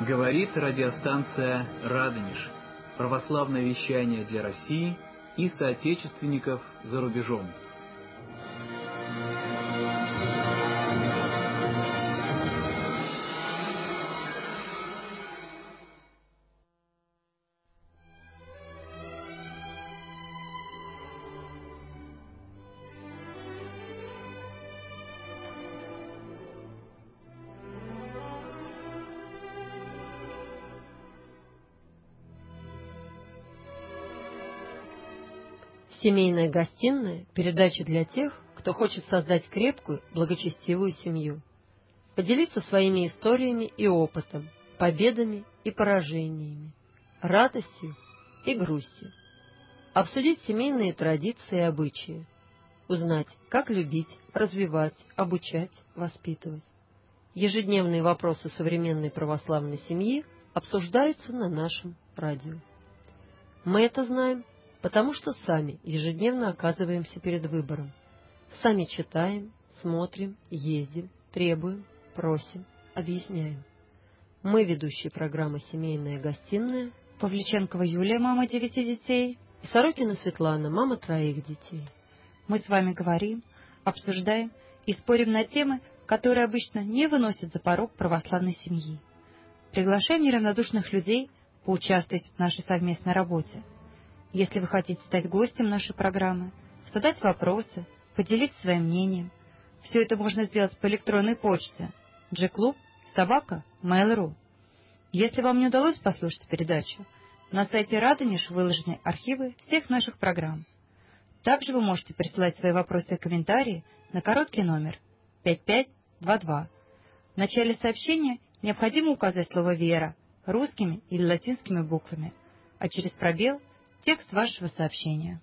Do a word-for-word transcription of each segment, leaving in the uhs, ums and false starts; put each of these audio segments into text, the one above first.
Говорит радиостанция «Радонеж». Православное вещание для России и соотечественников за рубежом. Семейная гостиная – передача для тех, кто хочет создать крепкую, благочестивую семью, поделиться своими историями и опытом, победами и поражениями, радостью и грустью, обсудить семейные традиции и обычаи, узнать, как любить, развивать, обучать, воспитывать. Ежедневные вопросы современной православной семьи обсуждаются на нашем радио. Мы это знаем, потому что сами ежедневно оказываемся перед выбором. Сами читаем, смотрим, ездим, требуем, просим, объясняем. Мы ведущие программы «Семейная гостиная», Павличенкова Юлия, мама девяти детей, и Сорокина Светлана, мама троих детей. Мы с вами говорим, обсуждаем и спорим на темы, которые обычно не выносят за порог православной семьи. Приглашаем неравнодушных людей поучаствовать в нашей совместной работе. Если вы хотите стать гостем нашей программы, задать вопросы, поделиться своим мнением, все это можно сделать по электронной почте джи клуб собака мэйл точка ру. Если вам не удалось послушать передачу, на сайте Радонеж выложены архивы всех наших программ. Также вы можете присылать свои вопросы и комментарии на короткий номер пять пять два два. В начале сообщения необходимо указать слово «Вера» русскими или латинскими буквами, а через пробел – текст вашего сообщения.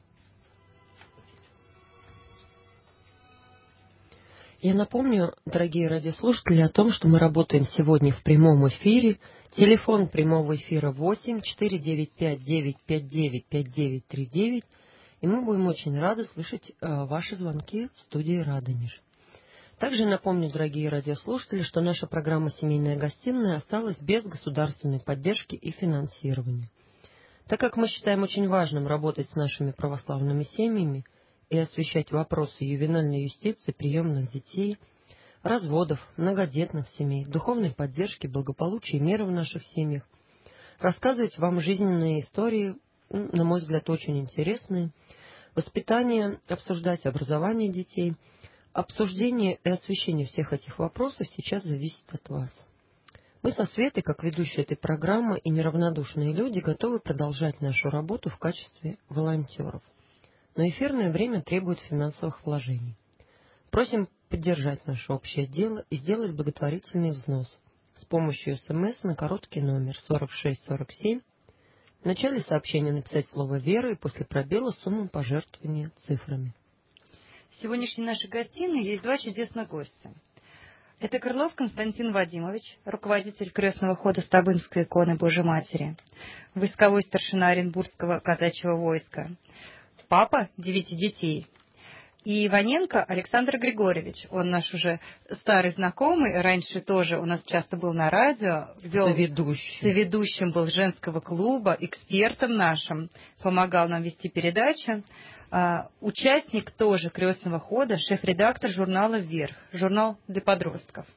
Я напомню, дорогие радиослушатели, о том, что мы работаем сегодня в прямом эфире. Телефон прямого эфира восемь четыре девять пять девять пять девять пять девять три девять. И мы будем очень рады слышать э, ваши звонки в студии Радонеж. Также напомню, дорогие радиослушатели, что наша программа «Семейная гостиная» осталась без государственной поддержки и финансирования. Так как мы считаем очень важным работать с нашими православными семьями и освещать вопросы ювенальной юстиции, приемных детей, разводов, многодетных семей, духовной поддержки, благополучия и мира в наших семьях, рассказывать вам жизненные истории, на мой взгляд, очень интересные, воспитание, обсуждать образование детей, обсуждение и освещение всех этих вопросов сейчас зависит от вас. Мы со Светой, как ведущие этой программы и неравнодушные люди, готовы продолжать нашу работу в качестве волонтеров. Но эфирное время требует финансовых вложений. Просим поддержать наше общее дело и сделать благотворительный взнос с помощью СМС на короткий номер сорок шесть сорок семь. В начале сообщения написать слово «Вера» и после пробела сумму пожертвования цифрами. В сегодняшней нашей гостиной есть два чудесных гостя. Это Крылов Константин Вадимович, руководитель крестного хода Стабынской иконы Божьей Матери, войсковой старшина Оренбургского казачьего войска, папа девяти детей. И Иваненко Александр Григорьевич, он наш уже старый знакомый, раньше тоже у нас часто был на радио, вел, соведущим. соведущим был женского клуба, экспертом нашим, помогал нам вести передачи. Uh, участник тоже крестного хода, шеф-редактор журнала «Вверх», журнал для подростков.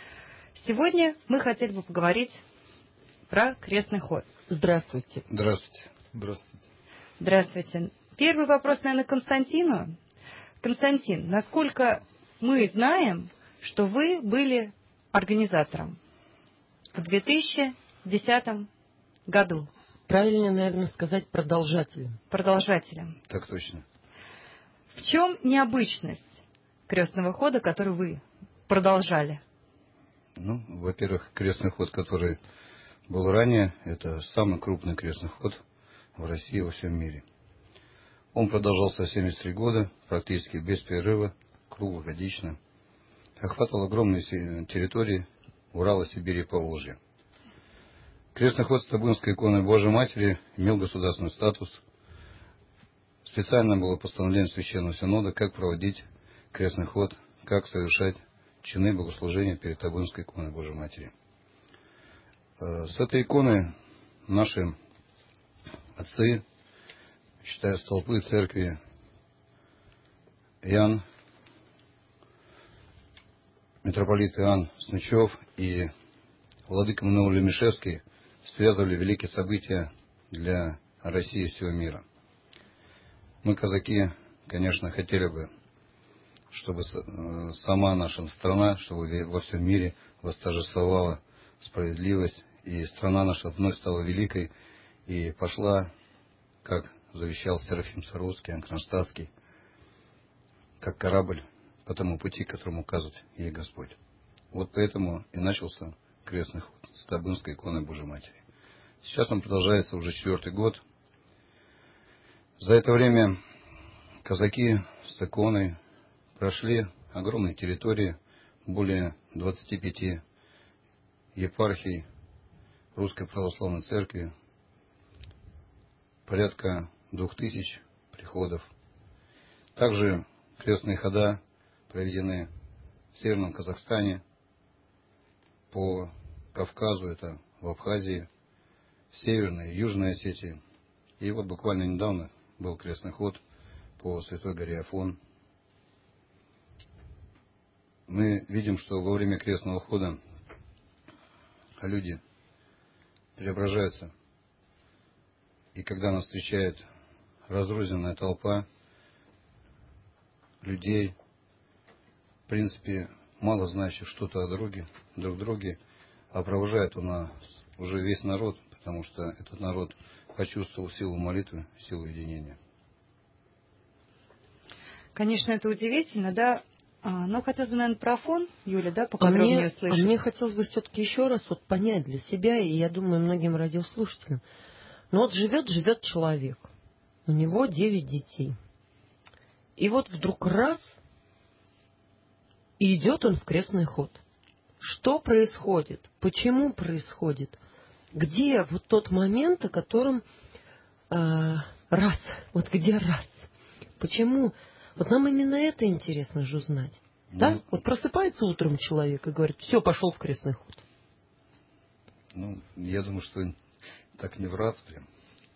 Сегодня мы хотели бы поговорить про крестный ход. Здравствуйте. Здравствуйте. Здравствуйте. Здравствуйте. Первый вопрос, наверное, Константину. Константин, насколько мы знаем, что вы были организатором в две тысячи десятом году? Правильно, наверное, сказать продолжателем. Продолжателем. Так точно. В чем необычность крестного хода, который вы продолжали? Ну, во-первых, крестный ход, который был ранее, это самый крупный крестный ход в России и во всем мире. Он продолжался семьдесят три года, практически без перерыва, круглогодично. Охватывал огромные территории Урала, Сибири и Поволжья. Крестный ход Стабынской иконы Божьей Матери имел государственный статус. Специально было постановление Священного Синода, как проводить крестный ход, как совершать чины богослужения перед Стабынской иконой Божьей Матери. С этой иконы наши отцы, считая столпы церкви, Иоанн, митрополит Иоанн Снычев и владыка Мануил Лемешевский связывали великие события для России и всего мира. Мы, казаки, конечно, хотели бы, чтобы сама наша страна, чтобы во всем мире восторжествовала справедливость, и страна наша вновь стала великой и пошла, как завещал Серафим Саровский, Иоанн Кронштадтский, как корабль по тому пути, которому указывает ей Господь. Вот поэтому и начался крестный ход с Табынской иконы Божьей Матери. Сейчас он продолжается уже четвертый год. За это время казаки с иконой прошли огромные территории, более двадцати пяти епархий Русской Православной Церкви, порядка двух тысяч приходов. Также крестные хода проведены в Северном Казахстане, по Кавказу, это в Абхазии, в Северной и Южной Осетии. И вот буквально недавно был крестный ход по Святой горе Афон. Мы видим, что во время крестного хода люди преображаются. И когда нас встречает разрозненная толпа людей, в принципе, мало знающих что-то о друге, друг друге, а провожает у нас уже весь народ, потому что этот народ почувствовал силу молитвы, силу единения. Конечно, это удивительно, да? Но хотелось бы, наверное, про фон, Юля, да, поподробнее а мне, услышать. А мне хотелось бы все-таки еще раз вот понять для себя, и я думаю, многим радиослушателям. Ну вот живет, живет человек, у него девять детей. И вот вдруг раз, и идет он в крестный ход. Что происходит? Почему происходит? Где вот тот момент, о котором э, раз, вот где раз? Почему? Вот нам именно это интересно же узнать. Ну, да? Вот просыпается утром человек и говорит, все, пошел в крестный ход. Ну, я думаю, что так не в раз прям.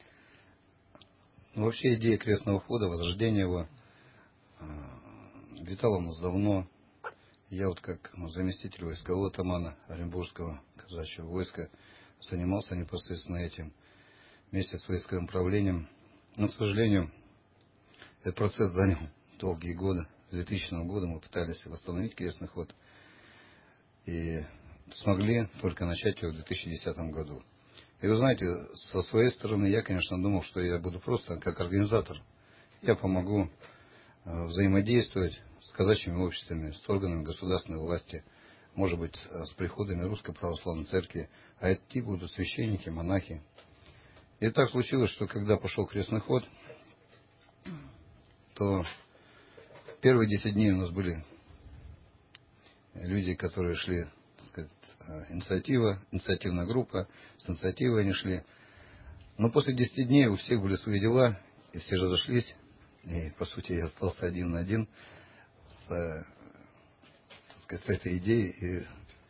Ну, вообще идея крестного хода, возрождения его э, витала у нас давно. Я вот как ну, заместитель войскового атамана Оренбургского казачьего войска занимался непосредственно этим вместе с войсковым управлением. Но, к сожалению, этот процесс занял долгие годы. С двухтысячного года мы пытались восстановить крестный ход и смогли только начать его в две тысячи десятом году. И вы знаете, со своей стороны я, конечно, думал, что я буду просто как организатор. Я помогу э, взаимодействовать с казачьими обществами, с органами государственной власти, может быть, с приходами Русской Православной Церкви, а эти будут священники, монахи. И так случилось, что когда пошел крестный ход, то первые десять дней у нас были люди, которые шли, так сказать, инициатива, инициативная группа, с инициативой они шли. Но после десяти дней у всех были свои дела, и все разошлись, и, по сути, я остался один на один с, так сказать, с этой идеей и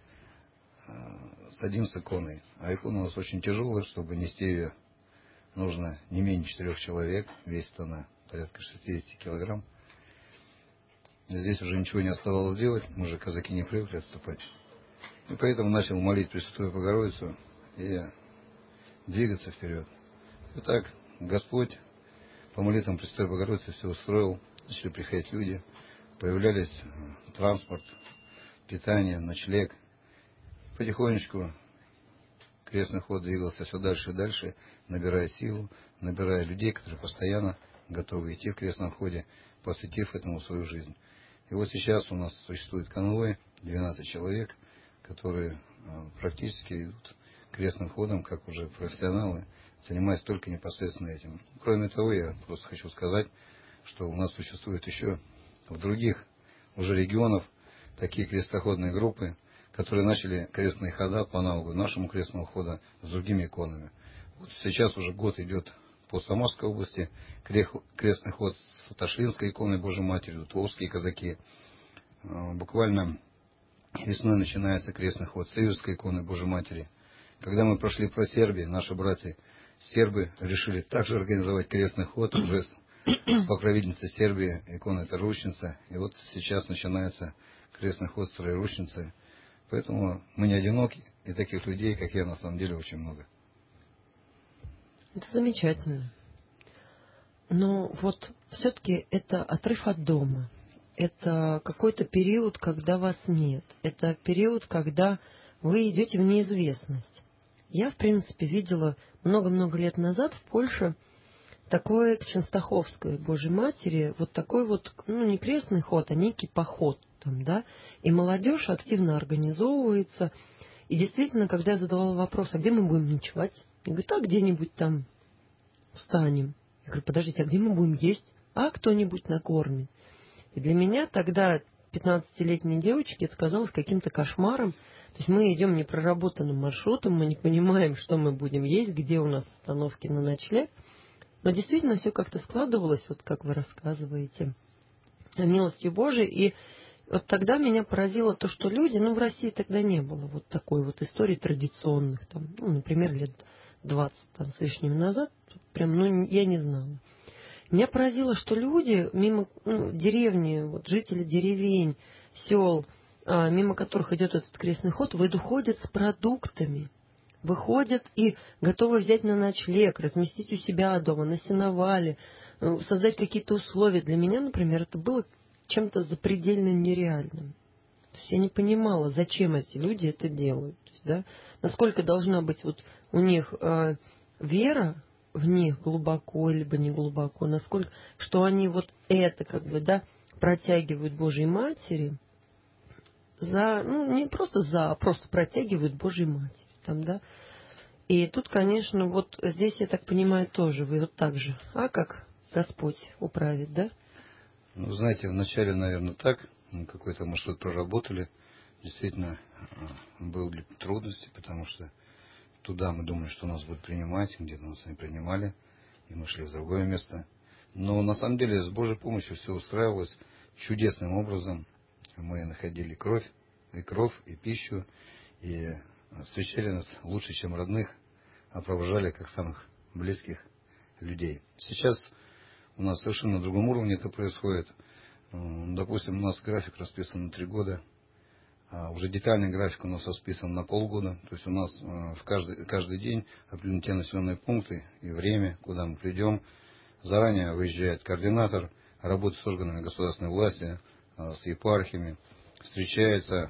с одним с иконой. А икона у нас очень тяжелая, чтобы нести ее нужно не менее четырех человек, весит она порядка шестьдесят килограмм. Здесь уже ничего не оставалось делать, мы же казаки не привыкли отступать. И поэтому начал молить Пресвятую Богородицу и двигаться вперед. И так Господь по молитвам Пресвятой Богородицы все устроил, начали приходить люди, появлялись транспорт, питание, ночлег. Потихонечку крестный ход двигался все дальше и дальше, набирая силу, набирая людей, которые постоянно готовы идти в крестном ходе, посвятив этому свою жизнь. И вот сейчас у нас существует конвой, двенадцать человек, которые практически идут крестным ходом, как уже профессионалы, занимаясь только непосредственно этим. Кроме того, я просто хочу сказать, что у нас существует еще в других уже регионах такие крестоходные группы, которые начали крестные хода по аналогу нашему крестному ходу с другими иконами. Вот сейчас уже год идет по Самарской области крестный ход с Ташлинской иконой Божьей Матери, Туловские казаки. Буквально весной начинается крестный ход с Иверской иконы Божьей Матери. Когда мы прошли по Сербии, наши братья сербы решили также организовать крестный ход уже с покровительницей Сербии, икона Троеручница. И вот сейчас начинается крестный ход с Троеручницей. Поэтому мы не одиноки, и таких людей, как я, на самом деле очень много. Это замечательно. Но вот все-таки это отрыв от дома. Это какой-то период, когда вас нет. Это период, когда вы идете в неизвестность. Я, в принципе, видела много-много лет назад в Польше такое к Ченстаховской Божьей Матери, вот такой вот, ну, не крестный ход, а некий поход там, да, и молодежь активно организовывается. И действительно, когда я задавала вопрос, а где мы будем ночевать? Я говорю, так где-нибудь там встанем. Я говорю, подождите, а где мы будем есть? А кто-нибудь накормит? И для меня тогда, пятнадцатилетней девочке, это казалось каким-то кошмаром. То есть мы идем непроработанным маршрутом, мы не понимаем, что мы будем есть, где у нас остановки на ночлег. Но действительно все как-то складывалось, вот как вы рассказываете, милостью Божией. И вот тогда меня поразило то, что люди, ну в России тогда не было вот такой вот истории традиционных, там, ну, например, лет двадцать там, с лишним назад, прям, ну, я не знала. Меня поразило, что люди мимо, ну, деревни, вот жители деревень, сел, а, мимо которых идет этот крестный ход, выходят с продуктами. Выходят и готовы взять на ночлег, разместить у себя дома, на сеновале, создать какие-то условия. Для меня, например, это было чем-то запредельно нереальным. То есть я не понимала, зачем эти люди это делают. То есть, да, насколько должна быть вот у них э, вера в них глубоко, либо не глубоко, насколько, что они вот это как бы, да, протягивают Божьей Матери за, ну, не просто за, а просто протягивают Божьей Матери. Там, да? И тут, конечно, вот здесь, я так понимаю, тоже вы вот так же, а как Господь управит, да? Ну, знаете, вначале, наверное, так, мы какой-то маршрут проработали, действительно, были трудности, потому что туда мы думали, что нас будут принимать, где-то нас не принимали, и мы шли в другое место. Но на самом деле с Божьей помощью все устраивалось чудесным образом. Мы находили кровь, и кровь, и пищу, и встречали нас лучше, чем родных, а провожали как самых близких людей. Сейчас у нас совершенно на другом уровне это происходит. Допустим, у нас график расписан на три года, а уже детальный график у нас расписан на полгода. То есть у нас в каждый, каждый день определены те населенные пункты и время, куда мы придем. Заранее выезжает координатор, работает с органами государственной власти, с епархиями, встречается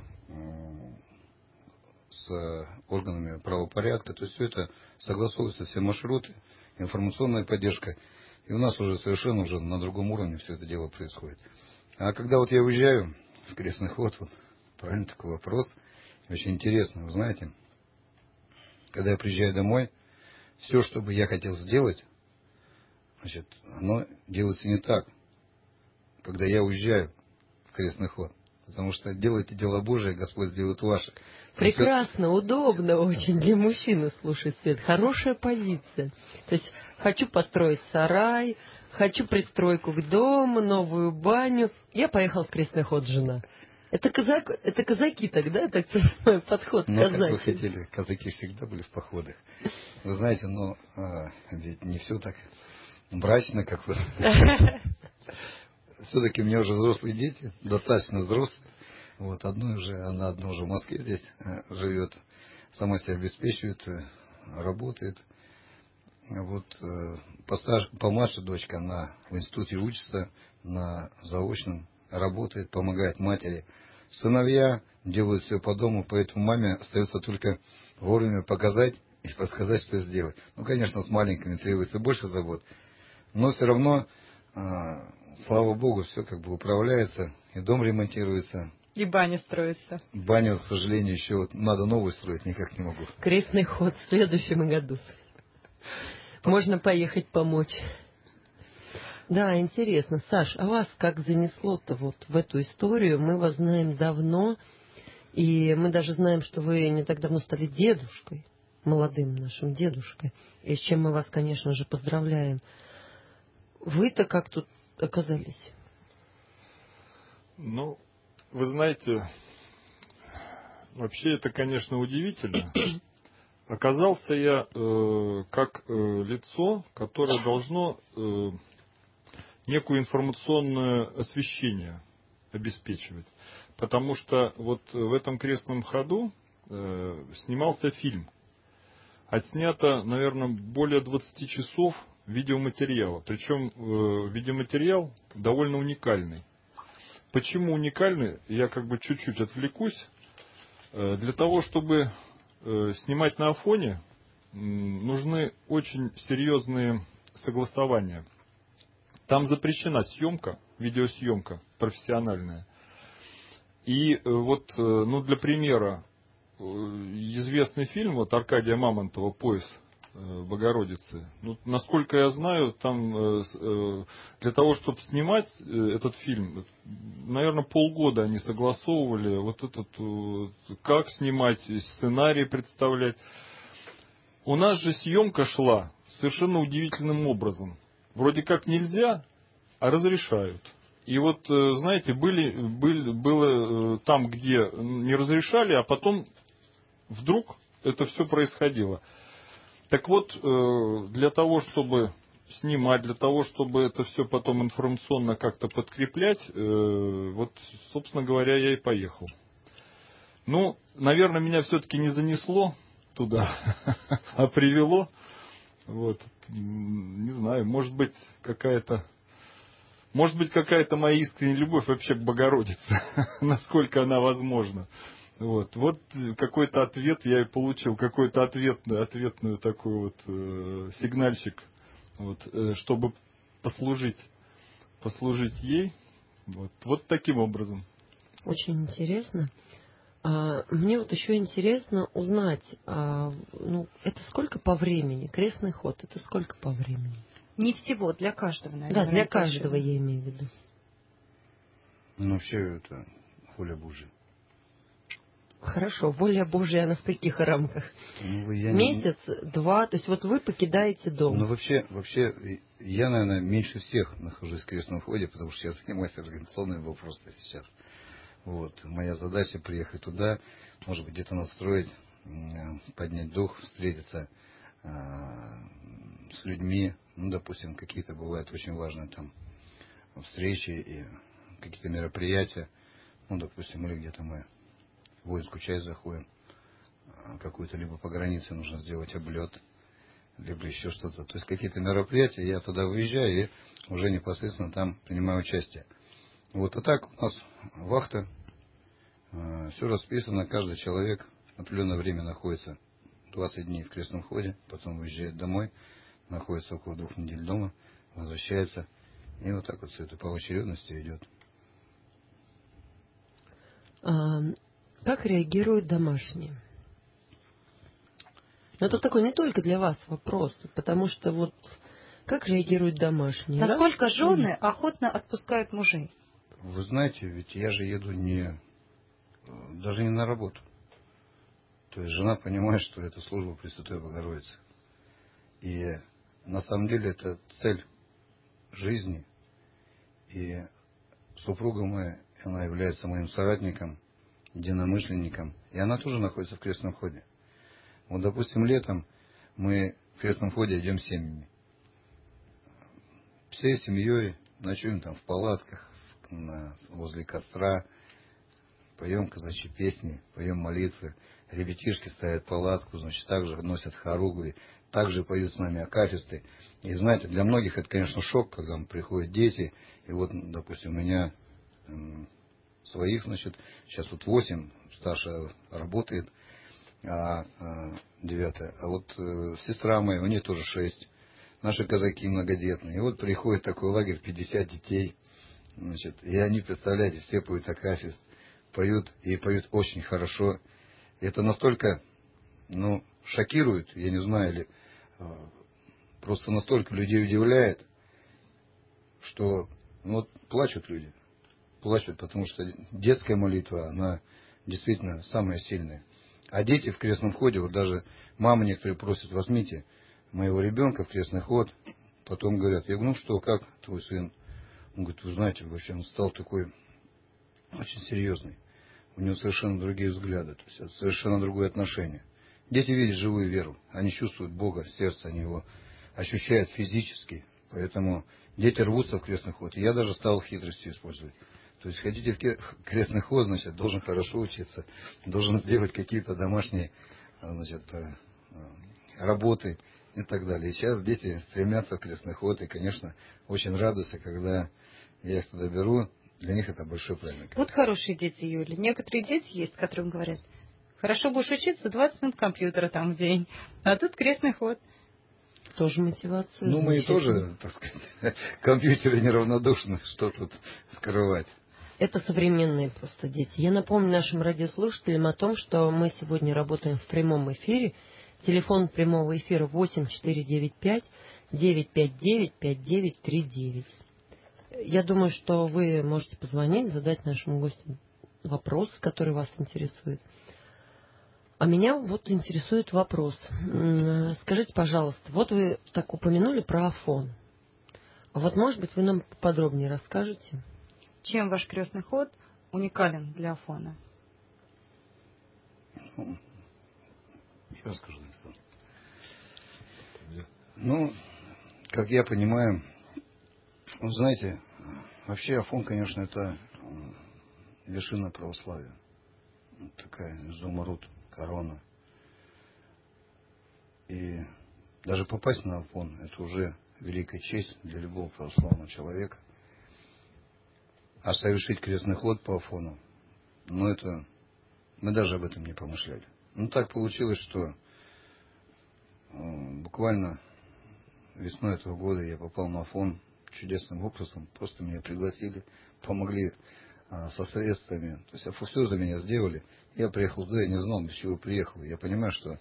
с органами правопорядка, то есть все это согласовывается, все маршруты, информационная поддержка, и у нас уже совершенно уже на другом уровне все это дело происходит. А когда вот я уезжаю в крестный ход, вот правильно такой вопрос, очень интересно, вы знаете, когда я приезжаю домой, все, что бы я хотел сделать, значит, оно делается не так, когда я уезжаю в крестный ход. Потому что делайте дела Божие, Господь сделает ваши. Прекрасно, удобно очень для мужчины слушать Свет. Хорошая позиция. То есть хочу построить сарай, хочу пристройку к дому, новую баню. Я поехал в крестный ход, жена. Это, казак, это казаки тогда, так называемый подход казачий. Ну, как вы хотели, казаки всегда были в походах. Вы знаете, но а, ведь не все так брачно, как вы. Все-таки у меня уже взрослые дети, достаточно взрослые. Вот, одной уже, она одна уже в Москве здесь э, живет, сама себя обеспечивает, э, работает. Вот, э, постарше, помладше дочка, она в институте учится, на заочном, работает, помогает матери. Сыновья делают все по дому, поэтому маме остается только вовремя показать и подсказать, что сделать. Ну, конечно, с маленькими требуется больше забот, но все равно... Э, Слава Богу, все как бы управляется, и дом ремонтируется. И баня строится. Баню, к сожалению, еще вот надо новую строить, никак не могу. Крестный ход в следующем году. Можно поехать помочь. Да, интересно. Саш, а вас как занесло-то вот в эту историю? Мы вас знаем давно, и мы даже знаем, что вы не так давно стали дедушкой, молодым нашим дедушкой, и с чем мы вас, конечно же, поздравляем. Вы-то как тут оказались? Ну, вы знаете, вообще это, конечно, удивительно. оказался я э, как э, лицо, которое должно э, некую информационное освещение обеспечивать. Потому что вот в этом крестном ходу э, снимался фильм. Отснято, наверное, более двадцати часов видеоматериала. Причем э, видеоматериал довольно уникальный. Почему уникальный? Я как бы чуть-чуть отвлекусь. Э, для того, чтобы э, снимать на Афоне, э, нужны очень серьезные согласования. Там запрещена съемка, видеосъемка профессиональная. И э, вот, э, ну, для примера, э, известный фильм вот Аркадия Мамонтова «Пояс э, Богородицы». Ну, насколько я знаю, там э, э, для того, чтобы снимать э, этот фильм, наверное, полгода они согласовывали, вот этот, э, как снимать, сценарий представлять. У нас же съемка шла совершенно удивительным образом. Вроде как нельзя, а разрешают. И вот, знаете, были, были, было там, где не разрешали, а потом вдруг это все происходило. Так вот, для того, чтобы снимать, для того, чтобы это все потом информационно как-то подкреплять, вот, собственно говоря, я и поехал. Ну, наверное, меня все-таки не занесло туда, а привело. Вот, не знаю, может быть, какая-то, может быть, какая-то моя искренняя любовь вообще к Богородице, насколько она возможна. Вот, вот какой-то ответ я и получил, какой-то ответный, ответную такой вот э, сигнальчик, вот, э, чтобы послужить, послужить ей, вот, вот таким образом. Очень интересно. А, мне вот еще интересно узнать, а, ну, это сколько по времени? Крестный ход, это сколько по времени? Не всего, для каждого, наверное. Да, для каждого я имею в виду. Ну, вообще это воля Божья. Хорошо, воля Божья, она в каких рамках? Ну, я Месяц, не... два, то есть вот вы покидаете дом. Ну, вообще, вообще, я, наверное, меньше всех нахожусь в крестном ходе, потому что я занимаюсь организационными вопросами сейчас. Вот. Моя задача приехать туда, может быть, где-то настроить, поднять дух, встретиться э, с людьми. Ну, допустим, какие-то бывают очень важные там встречи и какие-то мероприятия. Ну, допустим, или где-то мы в воинскую часть заходим, какую-то либо по границе нужно сделать облет, либо еще что-то. То есть какие-то мероприятия, я туда выезжаю и уже непосредственно там принимаю участие. Вот, а так у нас вахта, э, все расписано, каждый человек в определенное время находится двадцать дней в крестном ходе, потом уезжает домой, находится около двух недель дома, возвращается, и вот так вот все это по очередности идет. А, как реагируют домашние? Это такой не только для вас вопрос, потому что вот как реагируют домашние? Насколько Раз? жены охотно отпускают мужей? Вы знаете, ведь я же еду не даже не на работу. То есть жена понимает, что это служба Пресвятой Богородицы. И на самом деле это цель жизни. И супруга моя, она является моим соратником, единомышленником. И она тоже находится в крестном ходе. Вот, допустим, летом мы в крестном ходе идем семьями. Всей семьей ночуем там в палатках, на, возле костра, поем казачьи песни, поем молитвы. Ребятишки ставят палатку, значит, также носят хоругвы, и также поют с нами акафисты. И знаете, для многих это, конечно, шок, когда приходят дети. И вот, допустим, у меня эм, своих, значит, сейчас вот восемь, старшая работает, а, а девятая. А вот э, сестра моя, у нее тоже шесть. Наши казаки многодетные. И вот приходит такой лагерь, пятьдесят детей. Значит, и они, представляете, все поют акафист, поют, и поют очень хорошо. И это настолько, ну, шокирует, я не знаю, или э, просто настолько людей удивляет, что, ну, вот плачут люди. Плачут, потому что детская молитва, она действительно самая сильная. А дети в крестном ходе, вот даже мамы некоторые просят, возьмите моего ребенка в крестный ход, потом говорят, я говорю, ну что, как твой сын? Он говорит, вы знаете, вообще он стал такой очень серьезный. У него совершенно другие взгляды, то есть совершенно другое отношение. Дети видят живую веру, они чувствуют Бога в сердце, они его ощущают физически. Поэтому дети рвутся в крестный ход. И я даже стал хитростью использовать. То есть хотите в крестный ход, значит, должен хорошо учиться, должен сделать какие-то домашние, значит, работы и так далее. И сейчас дети стремятся в крестный ход, и, конечно, очень радуются, когда я их туда беру. Для них это большой праздник. Вот хорошие дети, Юля. Некоторые дети есть, которым говорят: хорошо будешь учиться, двадцать минут компьютера там в день. А тут крестный ход. Тоже мотивация. Ну, мы и тоже, так сказать, компьютеры неравнодушны, что тут скрывать. Это современные просто дети. Я напомню нашим радиослушателям о том, что мы сегодня работаем в прямом эфире. Телефон прямого эфира восемь четыре девять пять девять пять девять пять девять три девять. Я думаю, что вы можете позвонить, задать нашим гостям вопрос, который вас интересует. А меня вот интересует вопрос. Скажите, пожалуйста, вот вы так упомянули про Афон. А вот, может быть, вы нам подробнее расскажете? Чем ваш крестный ход уникален для Афона? Ну, я расскажу, Александр. Ну, как я понимаю, вы знаете, вообще Афон, конечно, это вершина православия. Такая изумруд, корона. И даже попасть на Афон — это уже великая честь для любого православного человека. А совершить крестный ход по Афону, ну это, мы даже об этом не помышляли. Ну так получилось, что э, буквально весной этого года я попал на Афон чудесным образом. Просто меня пригласили, помогли э, со средствами. То есть все за меня сделали. Я приехал туда, я не знал, для чего приехал. Я понимаю, что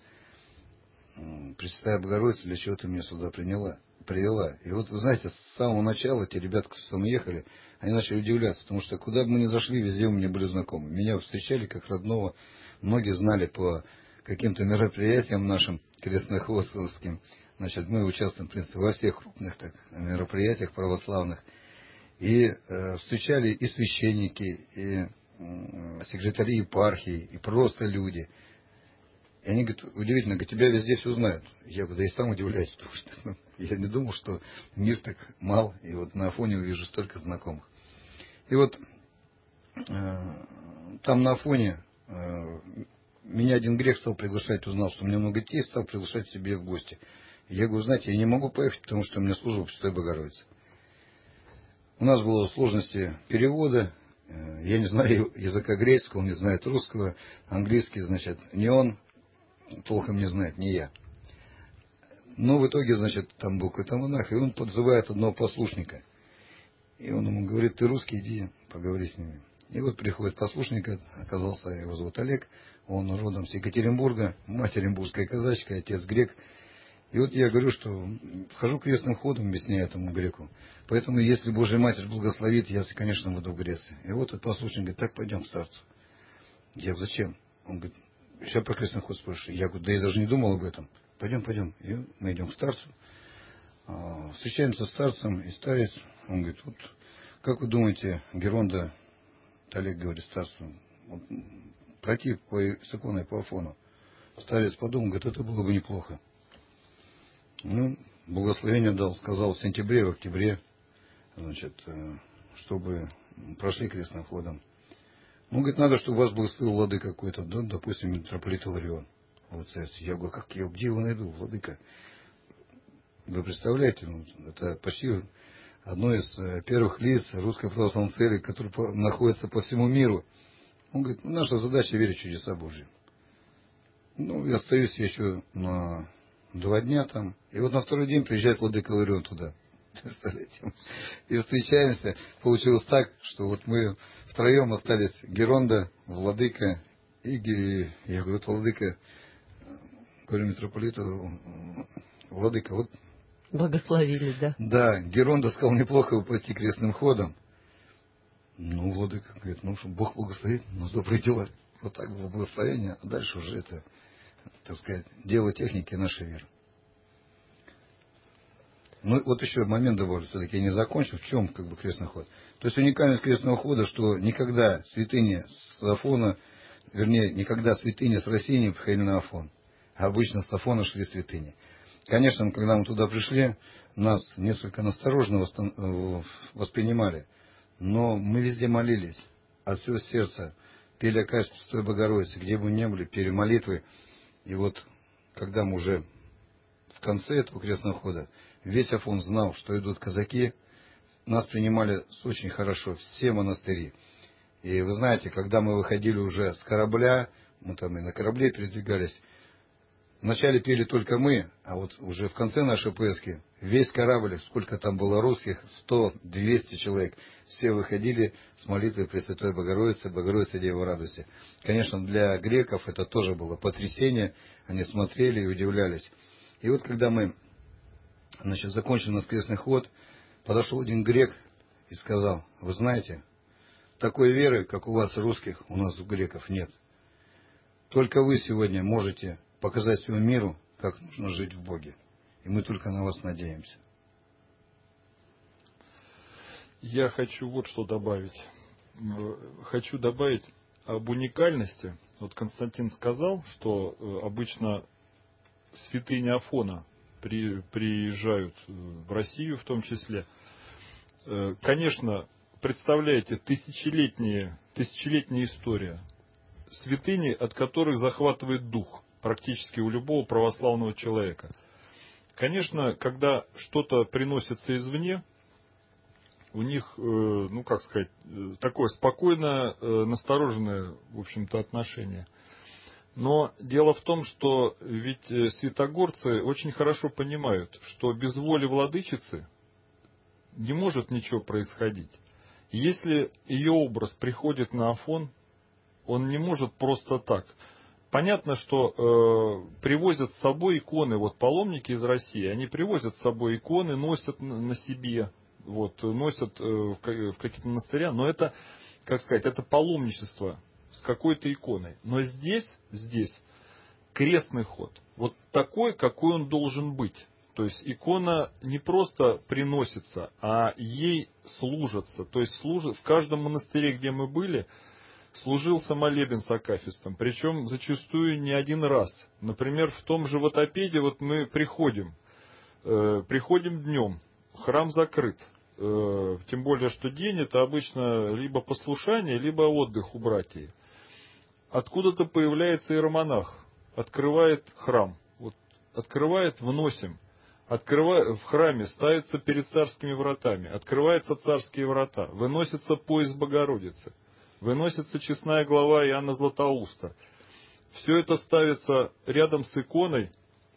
э, Пресвятая Богородица для чего-то меня сюда приняла. привела. И вот, вы знаете, с самого начала те ребята, кто со мной ехали, они начали удивляться, потому что куда бы мы ни зашли, везде у меня были знакомы. Меня встречали как родного. Многие знали по каким-то мероприятиям нашим крестноходцевским. Значит, мы участвуем, в принципе, во всех крупных так, мероприятиях православных. И э, встречали и священники, и э, секретари епархии, и просто люди. И они говорят, удивительно, говорят, тебя везде все знают. Я говорю, да и сам удивляюсь, потому что ну, я не думал, что мир так мал, и вот на Афоне увижу столько знакомых. И вот э, там на Афоне э, меня один грек стал приглашать, узнал, что у меня много детей, стал приглашать себе в гости. И я говорю, знаете, я не могу поехать, потому что у меня служба в Пресвятой Богородице. У нас было сложности перевода, э, я не знаю языка греческого, он не знает русского, английский, значит, не он толком не знает, не я. Но в итоге, значит, там был какой-то монах, и он подзывает одного послушника. И он ему говорит, ты русский, иди, поговори с ними. И вот приходит послушник, оказался, его зовут Олег, он родом с Екатеринбурга, мать оренбургская казачка, отец грек. И вот я говорю, что вхожу крестным ходом, объясняю этому греку. Поэтому, если Божья Матерь благословит, я, конечно, буду в Греции. И вот этот послушник говорит, так, пойдем к старцу. Я говорю, зачем? Он говорит, сейчас про крестный ход спрашиваю. Я говорю, да я даже не думал об этом. Пойдем, пойдем. И мы идем к старцу. Встречаемся с старцем, и старец, он говорит, вот, как вы думаете, Геронда, Олег говорит старцу, вот, пройти по, с иконой по Афону. Старец подумал, говорит, это было бы неплохо. Ну, благословение дал, сказал в сентябре, в октябре, значит, чтобы прошли крестным ходом. Ну, говорит, надо, чтобы у вас благословил владыка какой-то, да, допустим, митрополит Иларион. Вот, я говорю, как я, где его найду, владыка? Вы представляете, ну, это почти одно из первых лиц русской православной церкви, которое находится по всему миру. Он говорит, ну, наша задача верить в чудеса Божьи. Ну, я остаюсь еще на два дня там. И вот на второй день приезжает владыка Иларион туда. Представляете? И встречаемся. Получилось так, что вот мы втроем остались, Геронда, владыка, и я говорю, вот владыка, говорю митрополиту, владыка, вот. Благословили, да? Да, Геронда сказал, неплохо пройти крестным ходом. Ну, владыка говорит, ну, что Бог благословит, но добрые дела. Вот так было благословение, а дальше уже это, так сказать, дело техники нашей веры. Ну, вот еще момент добавлю, все-таки я не закончу, в чем как бы крестный ход. То есть уникальность крестного хода, что никогда святыни с Афона, вернее, никогда святыни с России не приходили на Афон. обычно с Афона шли святыни. Конечно, когда мы туда пришли, нас несколько настороженно воспринимали, но мы везде молились, от всего сердца, пели Акафист Пресвятой Богородицы, где бы мы ни были, пели молитвы. И вот, когда мы уже в конце этого крестного хода, весь Афон знал, что идут казаки, нас принимали очень хорошо, все монастыри. И вы знаете, когда мы выходили уже с корабля, мы там и на корабле передвигались, вначале пели только мы, а вот уже в конце нашей поездки весь корабль, сколько там было русских, сто-двести человек, все выходили с молитвой Пресвятой Богородицы, Богородица Дева радуйся. Конечно, для греков это тоже было потрясение, они смотрели и удивлялись. И вот когда мы, значит, закончили наш крестный ход, подошел один грек и сказал: вы знаете, такой веры, как у вас русских, у нас у греков нет. Только вы сегодня можете показать всему миру, как нужно жить в Боге. И мы только на вас надеемся. Я хочу вот что добавить. Хочу добавить об уникальности. Вот Константин сказал, что обычно святыни Афона при, приезжают в Россию в том числе. Конечно, представляете, тысячелетняя, тысячелетняя история. Святыни, от которых захватывает дух практически у любого православного человека. Конечно, когда что-то приносится извне, у них, ну как сказать, такое спокойное, настороженное, в общем-то, отношение. Но дело в том, что ведь святогорцы очень хорошо понимают, что без воли владычицы не может ничего происходить. Если ее образ приходит на Афон, он не может просто так. Понятно, что э, привозят с собой иконы, вот паломники из России, они привозят с собой иконы, носят на, на себе, вот, носят э, в, в какие-то монастыря, но это, как сказать, это паломничество с какой-то иконой. Но здесь, здесь крестный ход, вот такой, какой он должен быть. То есть икона не просто приносится, а ей служатся. То есть служат в каждом монастыре, где мы были, служился молебен с акафистом, причем зачастую не один раз. Например, в том же Ватопеде вот мы приходим, э, приходим днем, храм закрыт, э, тем более, что день это обычно либо послушание, либо отдых у братьев. Откуда-то появляется иеромонах, открывает храм, вот, открывает, вносим, открывает, в храме ставится перед царскими вратами, открываются царские врата, выносится пояс Богородицы. Выносится честная глава Иоанна Златоуста. Все это ставится рядом с иконой.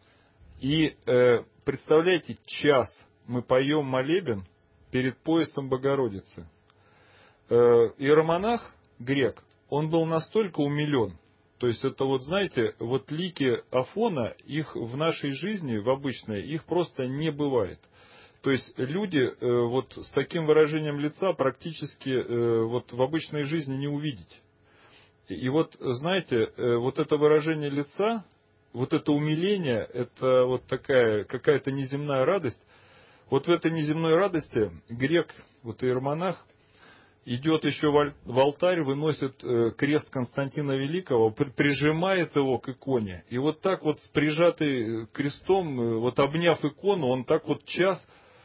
И э, представляете, час мы поем молебен перед поясом Богородицы. Э, иеромонах, грек, он был настолько умилен. То есть это вот, знаете, вот лики Афона, их в нашей жизни, в обычной, их просто не бывает. То есть люди вот с таким выражением лица практически вот в обычной жизни не увидеть. И вот, знаете, вот это выражение лица, вот это умиление, это вот такая какая-то неземная радость. Вот в этой неземной радости грек, вот иеромонах, идет еще в алтарь, выносит крест Константина Великого, прижимает его к иконе. И вот так вот с прижатой крестом, вот обняв икону, он так вот час...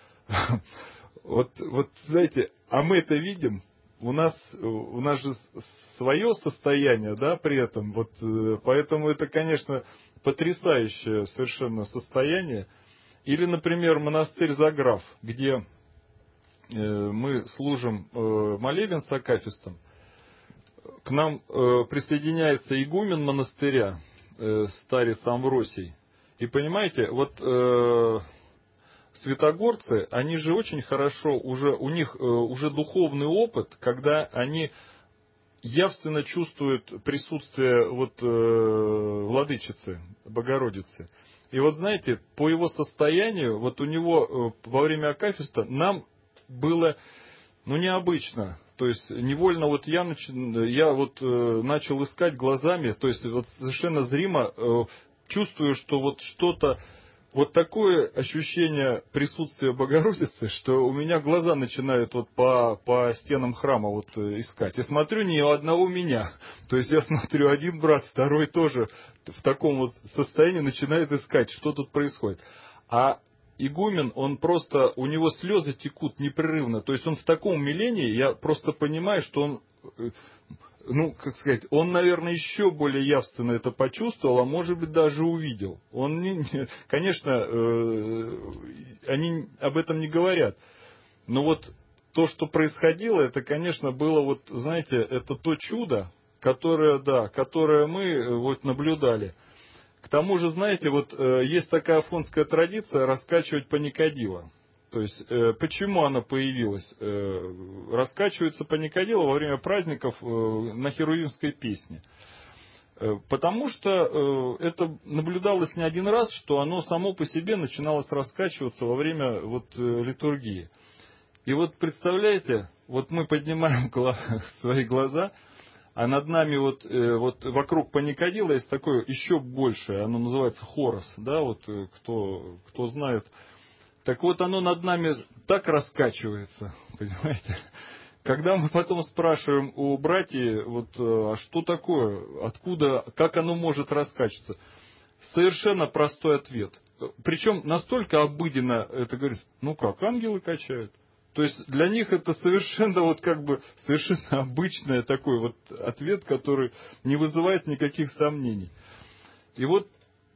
Вот, вот, знаете, а мы это видим, у нас, у нас же свое состояние, да, при этом, вот, поэтому это, конечно, потрясающее совершенно состояние. Или, например, монастырь Заграф, где мы служим молебен с акафистом, к нам присоединяется игумен монастыря, старец Амвросий. И понимаете, вот... Святогорцы, они же очень хорошо, уже, у них э, уже духовный опыт, когда они явственно чувствуют присутствие вот, э, владычицы, Богородицы. И вот знаете, по его состоянию, вот у него э, во время акафиста нам было ну, необычно. То есть невольно вот я, нач... я вот, э, начал искать глазами, то есть вот совершенно зримо э, чувствую, что вот что-то вот такое ощущение присутствия Богородицы, что у меня глаза начинают вот по, по стенам храма вот искать. И смотрю, не у одного меня. То есть я смотрю, один брат, второй тоже в таком вот состоянии начинает искать, что тут происходит. А игумен, он просто, у него слезы текут непрерывно. То есть он в таком умилении, я просто понимаю, что он... Ну, как сказать, он, наверное, еще более явственно это почувствовал, а может быть даже увидел. Он, не, конечно, э, они об этом не говорят. Но вот то, что происходило, это, конечно, было вот, знаете, это то чудо, которое, да, которое мы вот наблюдали. К тому же, знаете, вот э, есть такая афонская традиция раскачивать паникадило. То есть, э, почему она появилась? Э, раскачивается паникадило во время праздников э, на херувимской песне. Э, потому что э, это наблюдалось не один раз, что оно само по себе начиналось раскачиваться во время вот, э, литургии. И вот представляете, вот мы поднимаем свои глаза, а над нами вот, э, вот вокруг паникадила есть такое еще большее, оно называется хорос, да, вот э, кто, кто знает. Так вот, оно над нами так раскачивается, понимаете? Когда мы потом спрашиваем у братьев, вот, а что такое, откуда, как оно может раскачиваться, совершенно простой ответ. Причем настолько обыденно это говорит, ну как, ангелы качают. То есть для них это совершенно вот как бы совершенно обычный такой вот ответ, который не вызывает никаких сомнений. И вот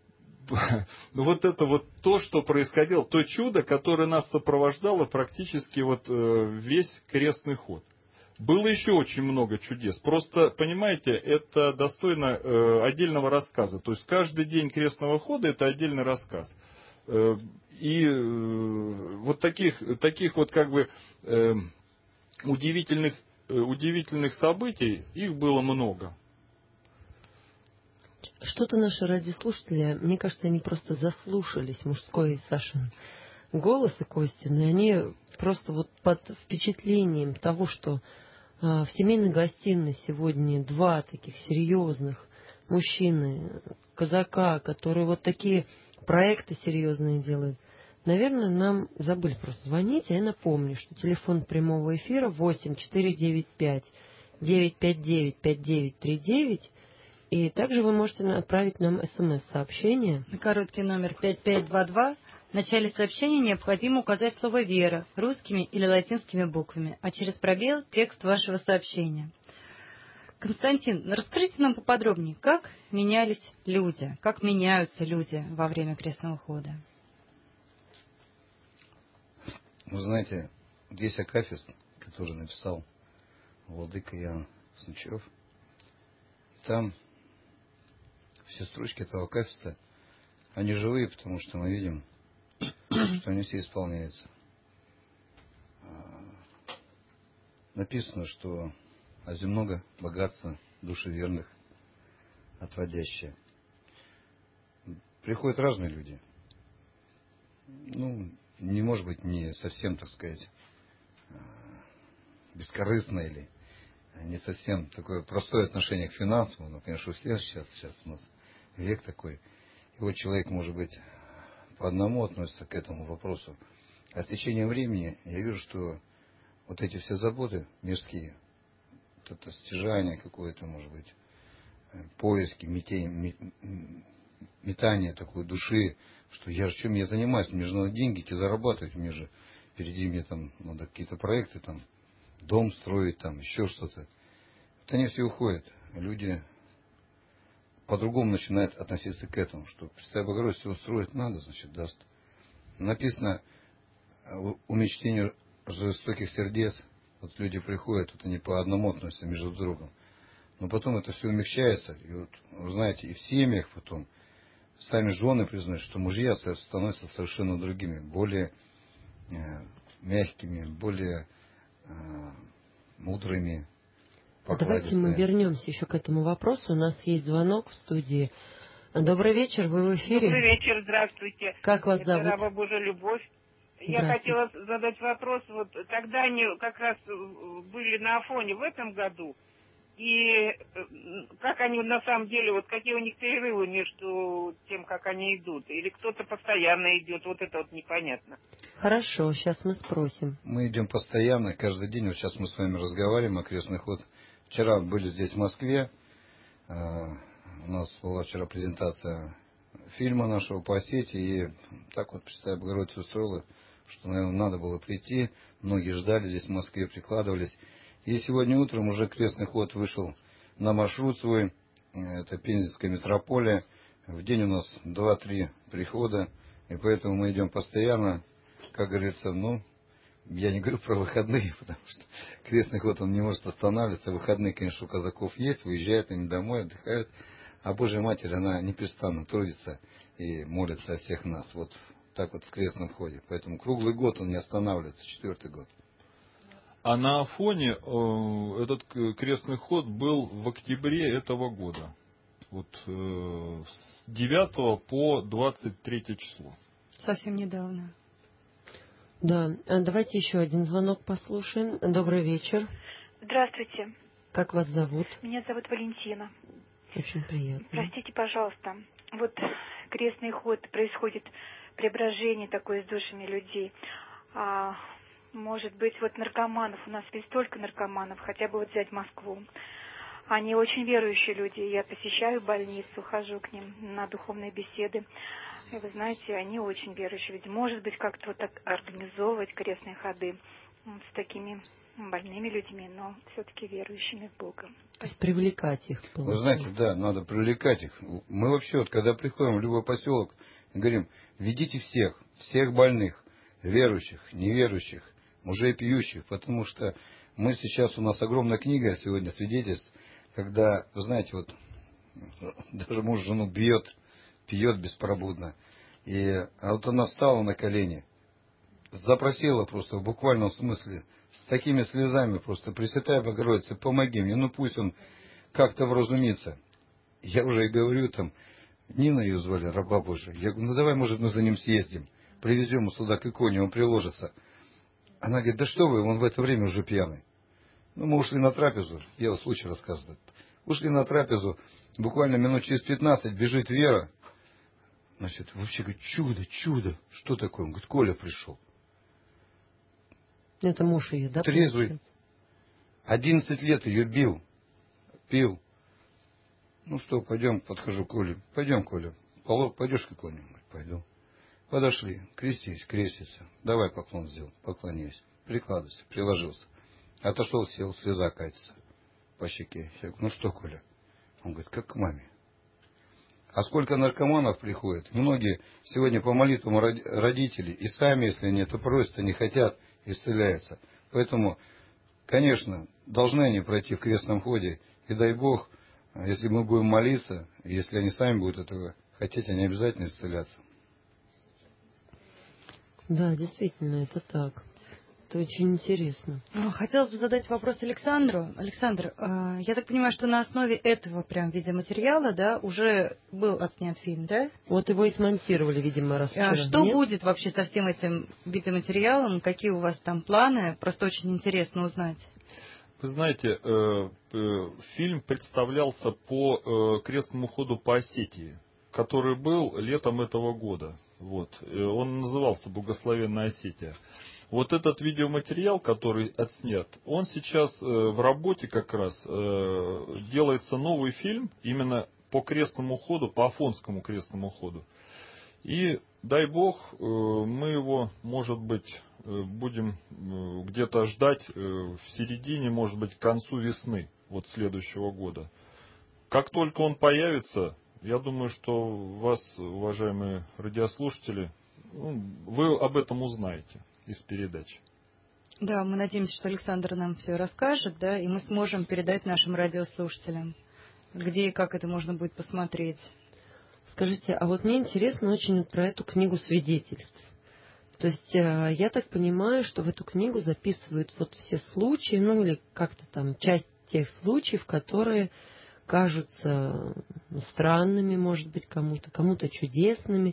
вот это вот то, что происходило, то чудо, которое нас сопровождало практически вот весь крестный ход. Было еще очень много чудес. Просто, понимаете, это достойно отдельного рассказа. То есть каждый день крестного хода это отдельный рассказ. И вот таких, таких вот как бы удивительных, удивительных событий, их было много. Что-то наши радиослушатели, мне кажется, они просто заслушались мужской и Сашин голос и Костин, и они просто вот под впечатлением того, что а, в семейной гостиной сегодня два таких серьезных мужчины, казака, которые вот такие проекты серьезные делают, наверное, нам забыли просто звонить, а я напомню, что телефон прямого эфира восемь четыре девять пять девять пять девять пять девять три девять. И также вы можете отправить нам смс-сообщение. На короткий номер пять пять два два. В начале сообщения необходимо указать слово «вера» русскими или латинскими буквами, а через пробел текст вашего сообщения. Константин, расскажите нам поподробнее, как менялись люди, как меняются люди во время крестного хода. Вы знаете, есть акафист, который написал владыка Иоанн Снучев. Там все строчки этого акафиста, они живые, потому что мы видим, что они все исполняются. Написано, что оземного богатства души верных отводящее. Приходят разные люди. Ну, не может быть не совсем, так сказать, бескорыстно или не совсем такое простое отношение к финансам. Ну, конечно, у всех сейчас, сейчас у нас век такой. И вот человек, может быть, по одному относится к этому вопросу. А с течением времени я вижу, что вот эти все заботы мирские, вот это стяжание какое-то, может быть, поиски, метение, метание такой души, что я же чем я занимаюсь, мне же надо деньги эти зарабатывать, мне же впереди мне там надо какие-то проекты, там, дом строить, там, еще что-то. Вот они все уходят. Люди по-другому начинают относиться к этому, что Пресвятая Богородица все устроить надо, значит, даст. Написано, у мечтения жестоких сердец, вот люди приходят, вот они по одному относятся между другом. Но потом это все умягчается, и вот, вы знаете, и в семьях потом сами жены признают, что мужья становятся совершенно другими, более э, мягкими, более э, мудрыми. Давайте мы вернемся еще к этому вопросу. У нас есть звонок в студии. Добрый вечер, вы в эфире. Добрый вечер, здравствуйте. Как вас Это зовут? Раба Божия Любовь. Я хотела задать вопрос. Вот тогда они как раз были на Афоне в этом году. И как как они на самом деле, вот какие у них перерывы между тем, как они идут? Или кто-то постоянно идет? Вот это вот непонятно. Хорошо, сейчас мы спросим. Мы идем постоянно, каждый день. Вот сейчас мы с вами разговариваем о крестный ход. Вчера были здесь, в Москве. У нас была вчера презентация фильма нашего по сети. И так вот, Пресвятая Богородица устроила, что, наверное, надо было прийти. Многие ждали здесь, в Москве, прикладывались. И сегодня утром уже крестный ход вышел на маршрут свой. Это Пензенская митрополия. В день у нас два-три прихода. И поэтому мы идем постоянно. Как говорится, ну, я не говорю про выходные, потому что крестный ход, он не может останавливаться. Выходные, конечно, у казаков есть, выезжают они домой, отдыхают. А Божья Матерь, она непрестанно трудится и молится о всех нас. Вот так вот в крестном ходе. Поэтому круглый год он не останавливается, четвертый год. А на Афоне э, этот крестный ход был в октябре этого года. Вот э, с девятого по двадцать третье число. Совсем недавно. Да, а давайте еще один звонок послушаем. Добрый вечер. Здравствуйте. Как вас зовут? Меня зовут Валентина. Очень приятно. Простите, пожалуйста. Вот крестный ход, происходит преображение такое с душами людей. А, может быть, вот наркоманов, у нас ведь столько наркоманов, хотя бы вот взять Москву. Они очень верующие люди. Я посещаю больницу, хожу к ним на духовные беседы. И вы знаете, они очень верующие. Ведь может быть как-то вот так организовывать крестные ходы вот с такими больными людьми, но все-таки верующими в Бога. То есть привлекать их. Вы знаете, да, надо привлекать их. Мы вообще, вот когда приходим в любой поселок, говорим, ведите всех, всех больных, верующих, неверующих, мужей пьющих, потому что мы сейчас, у нас огромная книга сегодня свидетельств, когда, вы знаете, вот даже муж жену бьет, пьет беспробудно. И, а вот она встала на колени, запросила просто в буквальном смысле, с такими слезами просто, Пресвятая Богородица, помоги мне, ну пусть он как-то вразумится. Я уже и говорю там, Нина ее звали, раба Божия. Я говорю, ну давай, может, мы за ним съездим, привезем его сюда к иконе, он приложится. Она говорит, да что вы, он в это время уже пьяный. Ну, мы ушли на трапезу, я вот случай рассказываю. Ушли на трапезу, буквально минут через пятнадцать бежит Вера. Значит, вообще говорит, чудо, чудо. Что такое? Он говорит, Коля пришел. Это муж ее, да? Трезвый. Одиннадцать лет ее бил, пил. Ну что, пойдем, подхожу к Коле. Пойдем, Коля, пойдешь к иконе? Говорит, пойду. Подошли, крестись, креститься. Давай поклон сделал, поклонись. Прикладывайся, приложился. Отошел, сел, слеза катится по щеке. Я говорю, ну что, Коля? Он говорит, как к маме. А сколько наркоманов приходит? Многие сегодня по молитвам родителей, и сами, если они это просят, они хотят, исцеляются. Поэтому, конечно, должны они пройти в крестном ходе. И дай Бог, если мы будем молиться, если они сами будут этого хотеть, они обязательно исцелятся. Да, действительно, это так. Это очень интересно. Хотелось бы задать вопрос Александру. Александр, я так понимаю, что на основе этого прям видеоматериала, да, уже был отснят фильм, да? Вот его и смонтировали, видимо, раз вчера. А что Нет? будет вообще со всем этим видеоматериалом? Какие у вас там планы? Просто очень интересно узнать. Вы знаете, фильм представлялся по крестному ходу по Осетии, который был летом этого года. Вот. Он назывался «Благословенная Осетия». Вот этот видеоматериал, который отснят, он сейчас э, в работе как раз э, делается новый фильм именно по крестному ходу, по Афонскому крестному ходу. И дай Бог, э, мы его, может быть, э, будем э, где-то ждать э, в середине, может быть, к концу весны вот следующего года. Как только он появится, я думаю, что вас, уважаемые радиослушатели, ну, вы об этом узнаете из передач. Да, мы надеемся, что Александр нам все расскажет, да, и мы сможем передать нашим радиослушателям, где и как это можно будет посмотреть. Скажите, а вот мне интересно очень про эту книгу свидетельств. То есть я так понимаю, что в эту книгу записывают вот все случаи, ну или как-то там часть тех случаев, которые кажутся странными, может быть, кому-то, кому-то чудесными,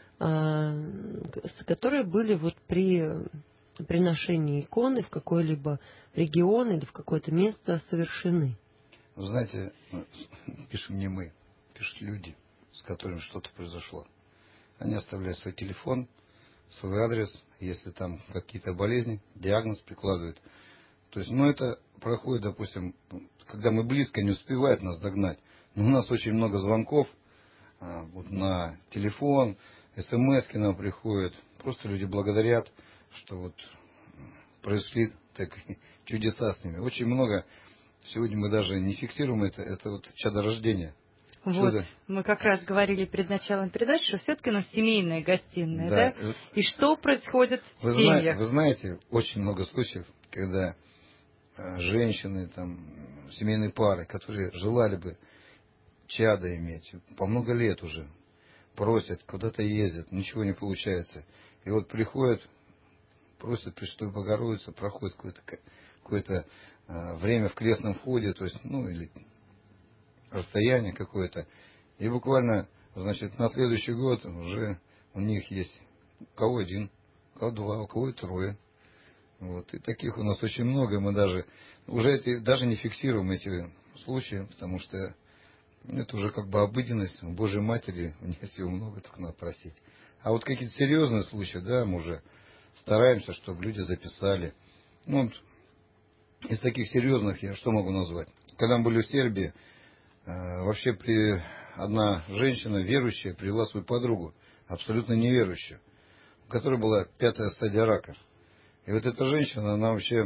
которые были вот при приношении иконы в какой-либо регион или в какое-то место совершены. Вы знаете, пишем не мы, пишут люди, с которыми что-то произошло. Они оставляют свой телефон, свой адрес, если там какие-то болезни, диагноз прикладывают. То есть, ну, это проходит, допустим, когда мы близко, не успевают нас догнать. Но у нас очень много звонков а, вот на телефон, смс-ки нам приходят. Просто люди благодарят, что вот произошли такие чудеса с ними. Очень много. Сегодня мы даже не фиксируем это. Это вот чадорождение. Вот, Чудо. мы как раз говорили перед началом передачи, что все-таки у нас семейная гостиная, да? Да. И что происходит в Вы, семьях? зна- вы знаете, очень много случаев, когда э, женщины, там, семейные пары, которые желали бы чада иметь, по много лет уже, просят, куда-то ездят, ничего не получается. И вот приходят, просят Пресвятую Богородицу, проходит какое-то, какое-то э, время в крестном ходе, то есть, ну, или расстояние какое-то. И буквально, значит, на следующий год уже у них есть у кого один, у кого два, у кого и трое. Вот. И таких у нас очень много. Мы даже уже эти, даже не фиксируем эти случаи, потому что это уже как бы обыденность. У Божьей Матери у нее всего много, только надо просить. А вот какие-то серьезные случаи, да, мы уже стараемся, чтобы люди записали. Ну, вот, из таких серьезных я что могу назвать? Когда мы были в Сербии, вообще при одна женщина, верующая, привела свою подругу, абсолютно неверующую, у которой была пятая стадия рака. И вот эта женщина, она вообще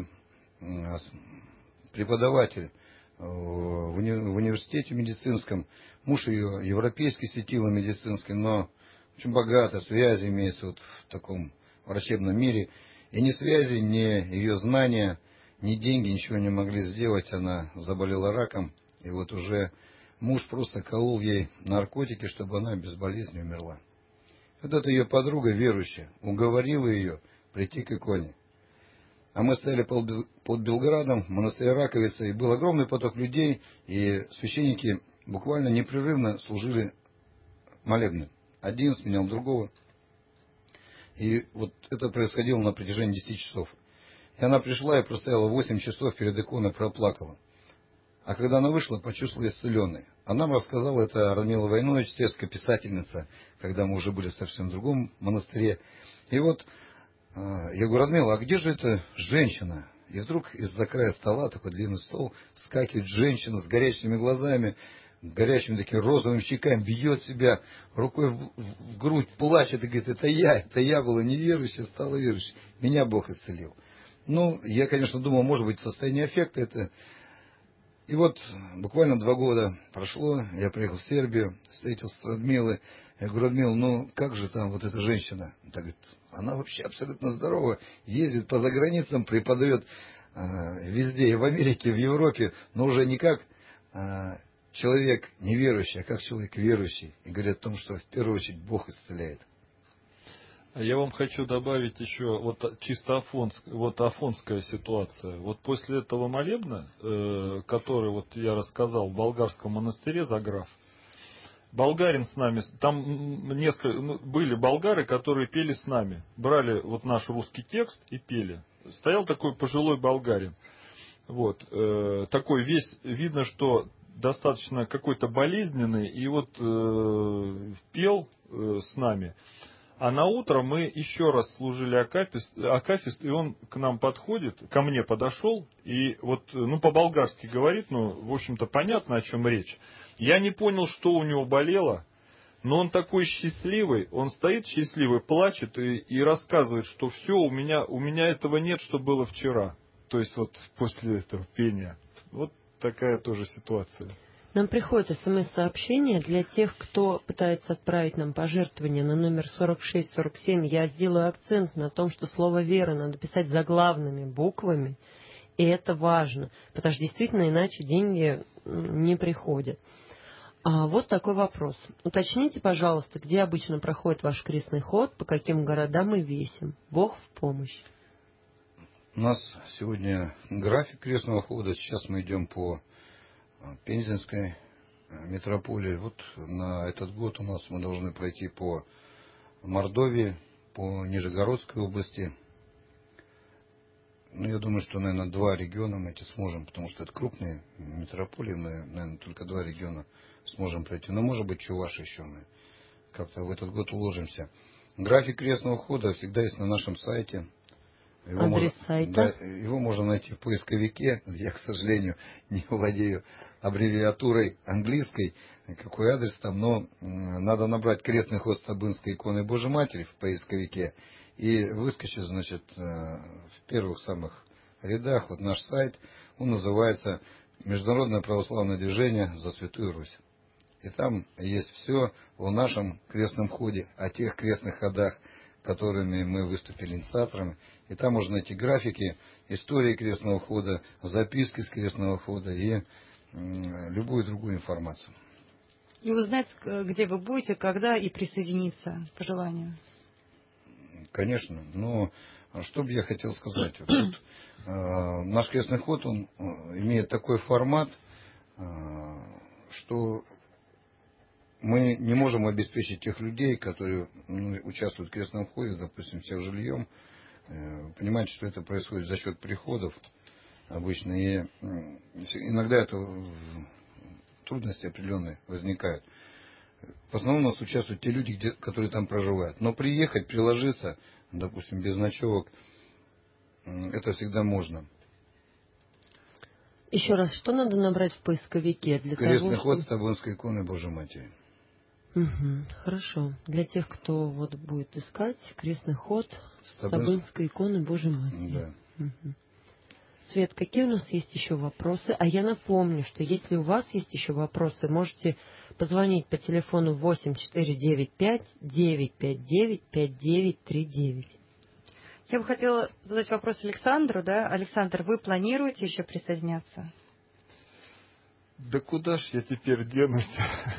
преподаватель в, уни, в университете медицинском. Муж ее европейский светило медицинский, но очень богато, связи имеется вот в таком врачебном мире. И ни связи, ни ее знания, ни деньги ничего не могли сделать. Она заболела раком. И вот уже муж просто колол ей наркотики, чтобы она без болезни умерла. Вот эта ее подруга верующая уговорила ее прийти к иконе. А мы стояли под Белградом, в монастыре Раковицы, и был огромный поток людей, и священники буквально непрерывно служили молебны. Один сменял другого. И вот это происходило на протяжении десяти часов. И она пришла и простояла восемь часов перед иконой, проплакала. А когда она вышла, почувствовала исцеленной. А нам рассказала это Радмила Войнович, сельская писательница, когда мы уже были в совсем другом монастыре. И вот я говорю: Радмила, а где же эта женщина? И вдруг из-за края стола, такой длинный стол, вскакивает женщина с горящими глазами, горящими такими розовыми щеками, бьет себя рукой в, в, в грудь, плачет и говорит: это я, это я была неверующая, стала верующей. Меня Бог исцелил. Ну, я, конечно, думал, может быть, состояние аффекта это. И вот буквально два года прошло, я приехал в Сербию, встретился с Радмилой. Я говорю: Радмила, ну как же там вот эта женщина? Она говорит: она вообще абсолютно здорова, ездит по заграницам, преподает э, везде, и в Америке, и в Европе, но уже не как э, человек неверующий, а как человек верующий. И говорит о том, что в первую очередь Бог исцеляет. Я вам хочу добавить еще вот чисто афонск, вот афонская ситуация. Вот после этого молебна, э, который вот я рассказал в болгарском монастыре Заграф, болгарин с нами, там несколько, ну, были болгары, которые пели с нами, брали вот наш русский текст и пели. Стоял такой пожилой болгарин, вот, э, такой весь, видно, что достаточно какой-то болезненный, и вот э, пел э, с нами. А на утро мы еще раз служили акафист, акафист, и он к нам подходит, ко мне подошел, и вот, ну, по-болгарски говорит, ну, в общем-то, понятно, о чем речь. Я не понял, что у него болело, но он такой счастливый, он стоит счастливый, плачет и, и рассказывает, что все, у меня, у меня этого нет, что было вчера. То есть вот после этого пения. Вот такая тоже ситуация. Нам приходит смс-сообщение для тех, кто пытается отправить нам пожертвования на номер сорок шесть сорок семь. Я сделаю акцент на том, что слово «вера» надо писать заглавными буквами, и это важно, потому что действительно иначе деньги не приходят. А вот такой вопрос. Уточните, пожалуйста, где обычно проходит ваш крестный ход, по каким городам и весям. Бог в помощь. У нас сегодня график крестного хода. Сейчас мы идем по Пензенской метрополии. Вот на этот год у нас мы должны пройти по Мордовии, по Нижегородской области. Ну, я думаю, что, наверное, два региона мы эти сможем, потому что это крупные метрополии, мы, наверное, только два региона сможем пройти. Но, может быть, Чуваши еще мы как-то в этот год уложимся. График крестного хода всегда есть на нашем сайте. Его Адрес можно, сайта? да, его можно найти в поисковике. Я, к сожалению, не владею аббревиатурой английской, какой адрес там, но надо набрать крестный ход Стабынской иконы Божьей Матери в поисковике, и выскочит, значит, в первых самых рядах вот наш сайт. Он называется «Международное православное движение за Святую Русь». И там есть все о нашем крестном ходе, о тех крестных ходах, которыми мы выступили инициаторами. И там можно найти графики, истории крестного хода, записки с крестного хода и м, любую другую информацию. И узнать, где вы будете, когда, и присоединиться по желанию. Конечно. Но что бы я хотел сказать? Вот, э, наш крестный ход, он э, имеет такой формат, э, что мы не можем обеспечить тех людей, которые ну, участвуют в крестном ходе, допустим, всех жильем. Э, понимаете, что это происходит за счет приходов обычно. И э, иногда это трудности определенные возникают. В основном у нас участвуют те люди, где, которые там проживают. Но приехать, приложиться, допустим, без ночевок, э, это всегда можно. Еще раз, что надо набрать в поисковике для Крестный того, ход чтобы... Стабынской иконы Божьей Матери. Угу, хорошо. Для тех, кто вот будет искать крестный ход Стабынск... Стабынской иконы Божьей Матери. Да. Угу. Свет, какие у нас есть еще вопросы? А я напомню, что если у вас есть еще вопросы, можете позвонить по телефону восемь четыре девять пять девять пять девять пять девять три девять. Я бы хотела задать вопрос Александру, да? Александр, вы планируете еще присоединяться? Да куда ж я теперь денусь?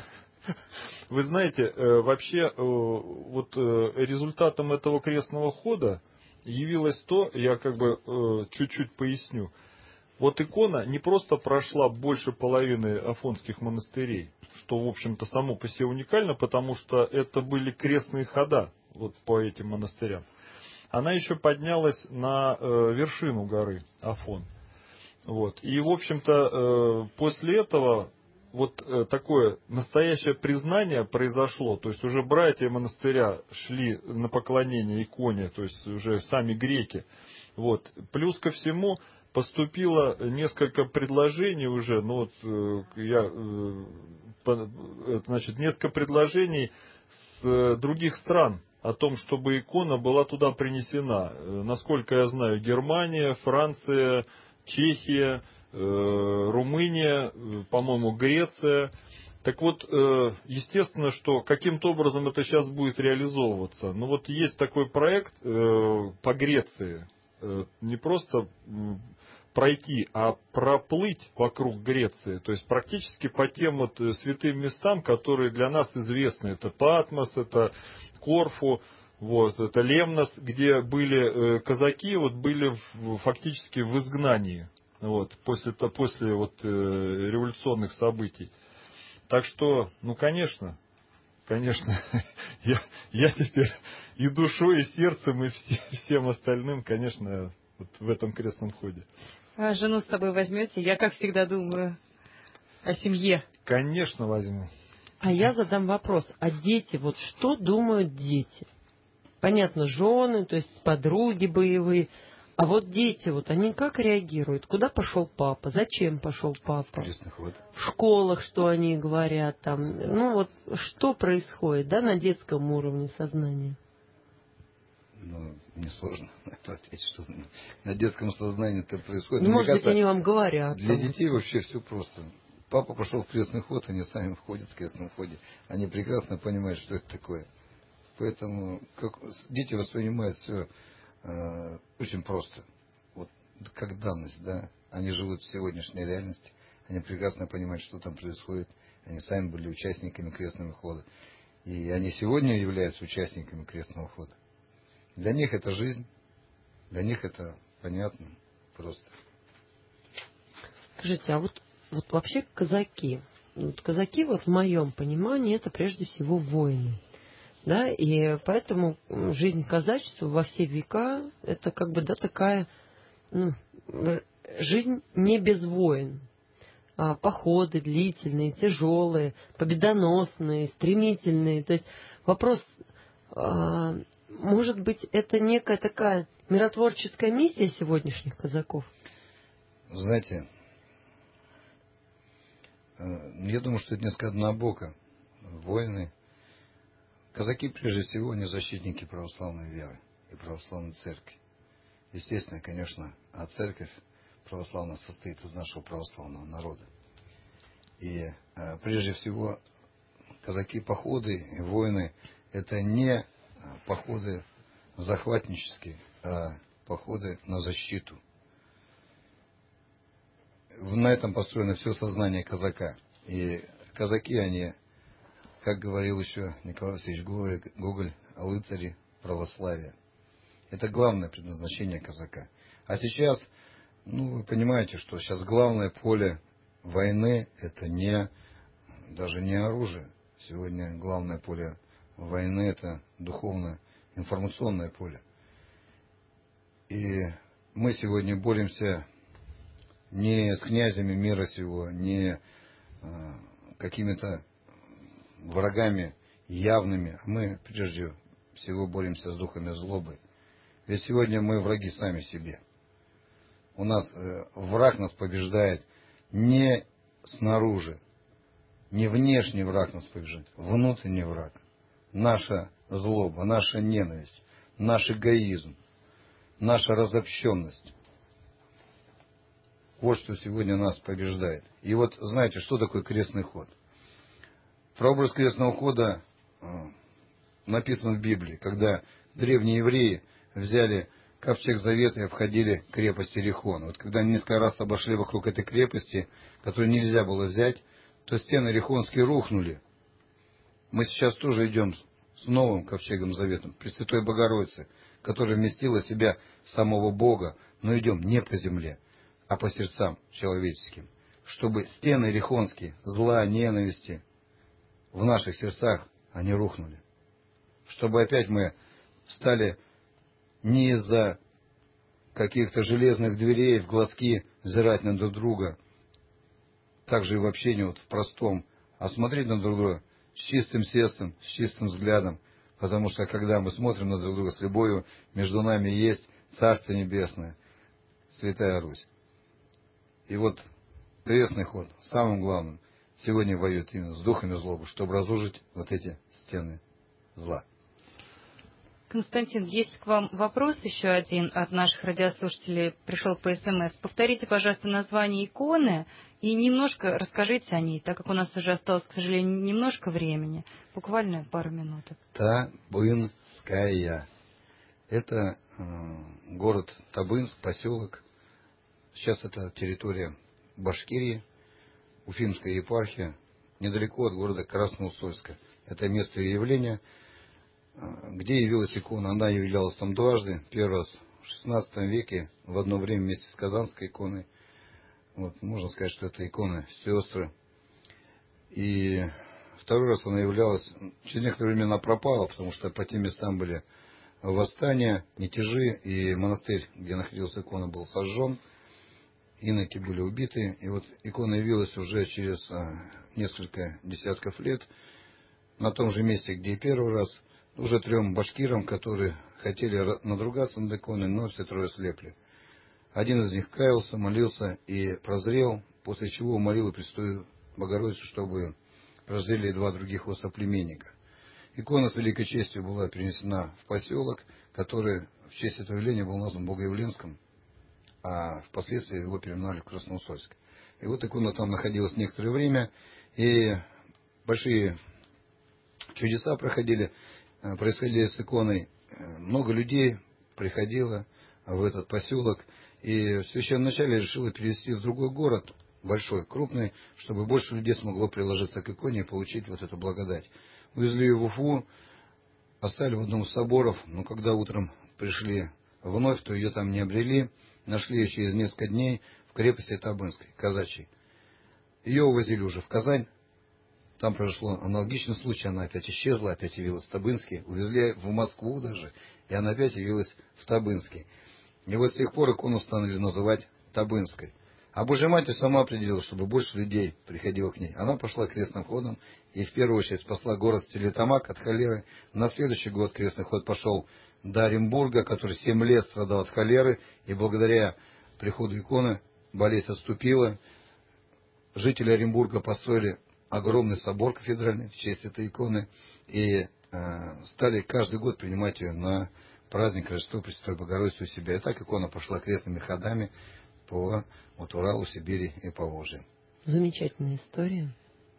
Вы знаете, вообще вот результатом этого крестного хода явилось то, я как бы чуть-чуть поясню. Вот икона не просто прошла больше половины афонских монастырей, что, в общем-то, само по себе уникально, потому что это были крестные хода вот по этим монастырям. Она еще поднялась на вершину горы Афон. Вот. И, в общем-то, после этого вот такое настоящее признание произошло. То есть уже братья монастыря шли на поклонение иконе, то есть уже сами греки. Вот. Плюс ко всему поступило несколько предложений уже, ну вот я, значит, несколько предложений с других стран о том, чтобы икона была туда принесена. Насколько я знаю, Германия, Франция, Чехия, Румыния, по-моему, Греция. Так вот, естественно, что каким-то образом это сейчас будет реализовываться. Но вот есть такой проект по Греции. Не просто пройти, а проплыть вокруг Греции. То есть практически по тем вот святым местам, которые для нас известны. Это Патмос, это Корфу, вот, это Лемнос, где были казаки, вот были фактически в изгнании. Вот, после, после вот, э, революционных событий. Так что, ну, конечно, конечно, я, я теперь и душой, и сердцем, и все, всем остальным, конечно, вот в этом крестном ходе. А жену с собой возьмете? Я, как всегда, думаю о семье. Конечно, возьму. А я задам вопрос. А дети, вот что думают дети? Понятно, жены, то есть подруги боевые. А вот дети, вот они как реагируют? Куда пошел папа? Зачем пошел папа? В школах что они говорят там? Ну вот что происходит, да, на детском уровне сознания? Ну, несложно ответить, что на детском сознании это происходит. Ну, Но, может быть, кажется, они вам говорят. Для там. детей вообще все просто. Папа пошел в крестный ход, они сами входят в крестном ходе. Они прекрасно понимают, что это такое. Поэтому как, дети воспринимают все э, очень просто. Вот как данность, да. Они живут в сегодняшней реальности. Они прекрасно понимают, что там происходит. Они сами были участниками крестного хода. И они сегодня являются участниками крестного хода. Для них это жизнь. Для них это понятно просто. Скажите, а вот, вот вообще казаки. Вот казаки, вот в моем понимании, это прежде всего воины. Да, и поэтому жизнь казачества во все века, это как бы, да, такая ну, жизнь не без войн. А, походы длительные, тяжелые, победоносные, стремительные. То есть вопрос, а, может быть, это некая такая миротворческая миссия сегодняшних казаков? Знаете, я думаю, что это несколько однобоко. Войны. Казаки, прежде всего, не защитники православной веры и православной церкви. Естественно, конечно, а церковь православная состоит из нашего православного народа. И э, прежде всего, казаки-походы и войны — это не походы захватнические, а походы на защиту. На этом построено все сознание казака. И казаки, они, как говорил еще Николай Васильевич Гоголь, рыцари православия. Это главное предназначение казака. А сейчас, ну, вы понимаете, что сейчас главное поле войны — это не, даже не оружие. Сегодня главное поле войны — это духовно-информационное поле. И мы сегодня боремся не с князями мира сего, не э, какими-то врагами явными, а мы прежде всего боремся с духами злобы. Ведь сегодня мы враги сами себе. У нас э, враг нас побеждает не снаружи, не внешний враг нас побеждает, внутренний враг. Наша злоба, наша ненависть, наш эгоизм, наша разобщенность. Вот что сегодня нас побеждает. И вот знаете, что такое крестный ход? Прообраз крестного хода э, написан в Библии, когда древние евреи взяли ковчег завета и обходили крепость Иерихон. Вот когда они несколько раз обошли вокруг этой крепости, которую нельзя было взять, то стены Иерихонские рухнули. Мы сейчас тоже идем с новым ковчегом завета, Пресвятой Богородицы, которая вместила в себя самого Бога, но идем не по земле, а по сердцам человеческим, чтобы стены иерихонские, зла, ненависти в наших сердцах, они рухнули. Чтобы опять мы стали не из-за каких-то железных дверей в глазки взирать на друг друга, также и в общении вот в простом, а смотреть на друг друга с чистым сердцем, с чистым взглядом, потому что когда мы смотрим на друг друга с любовью, между нами есть Царство Небесное, Святая Русь. И вот крестный ход, самым главным, сегодня воюет именно с духами злобы, чтобы разрушить вот эти стены зла. Константин, есть к вам вопрос еще один от наших радиослушателей, пришел по СМС. Повторите, пожалуйста, название иконы и немножко расскажите о ней, так как у нас уже осталось, к сожалению, немножко времени, буквально пару минуток. Табынская. Это э, город Табынск, поселок. Сейчас это территория Башкирии, Уфимская епархия, недалеко от города Красноусольска. Это место ее явления. Где явилась икона? Она являлась там дважды. Первый раз в шестнадцатом веке, в одно время вместе с Казанской иконой. Вот, можно сказать, что это иконы сестры. И второй раз она являлась, через некоторое время она пропала, потому что по тем местам были восстания, мятежи, и монастырь, где находилась икона, был сожжен. Иноки были убиты. И вот икона явилась уже через а, несколько десятков лет на том же месте, где и первый раз, уже трем башкирам, которые хотели надругаться над иконой, но все трое слепли. Один из них каялся, молился и прозрел, после чего умолил Пресвятую Богородицу, чтобы прозрели два других его соплеменника. Икона с великой честью была перенесена в поселок, который в честь этого явления был назван Богоявленском, а впоследствии его переименовали в Красноусольск. И вот икона там находилась некоторое время, и большие чудеса проходили, происходили с иконой. Много людей приходило в этот поселок, и священноначалие решило перевести в другой город, большой, крупный, чтобы больше людей смогло приложиться к иконе и получить вот эту благодать. Увезли ее в Уфу, оставили в одном из соборов, но когда утром пришли вновь, то ее там не обрели, нашли ее через несколько дней в крепости Табынской, казачьей. Ее увозили уже в Казань. Там произошло аналогичный случай, она опять исчезла, опять явилась в Табынске, увезли в Москву даже, и она опять явилась в Табынске. И вот с тех пор икону стали называть Табынской. А Божья Матерь сама определила, чтобы больше людей приходило к ней. Она пошла крестным ходом и в первую очередь спасла город Стерлитамак от холеры. На следующий год крестный ход пошел до Оренбурга, который семь лет страдал от холеры. И благодаря приходу иконы болезнь отступила. Жители Оренбурга построили огромный собор кафедральный в честь этой иконы. И э, стали каждый год принимать ее на праздник Рождества Пресвятой Богородицы у себя. И так икона пошла крестными ходами по вот, Уралу, Сибири и Поволжью. Замечательная история.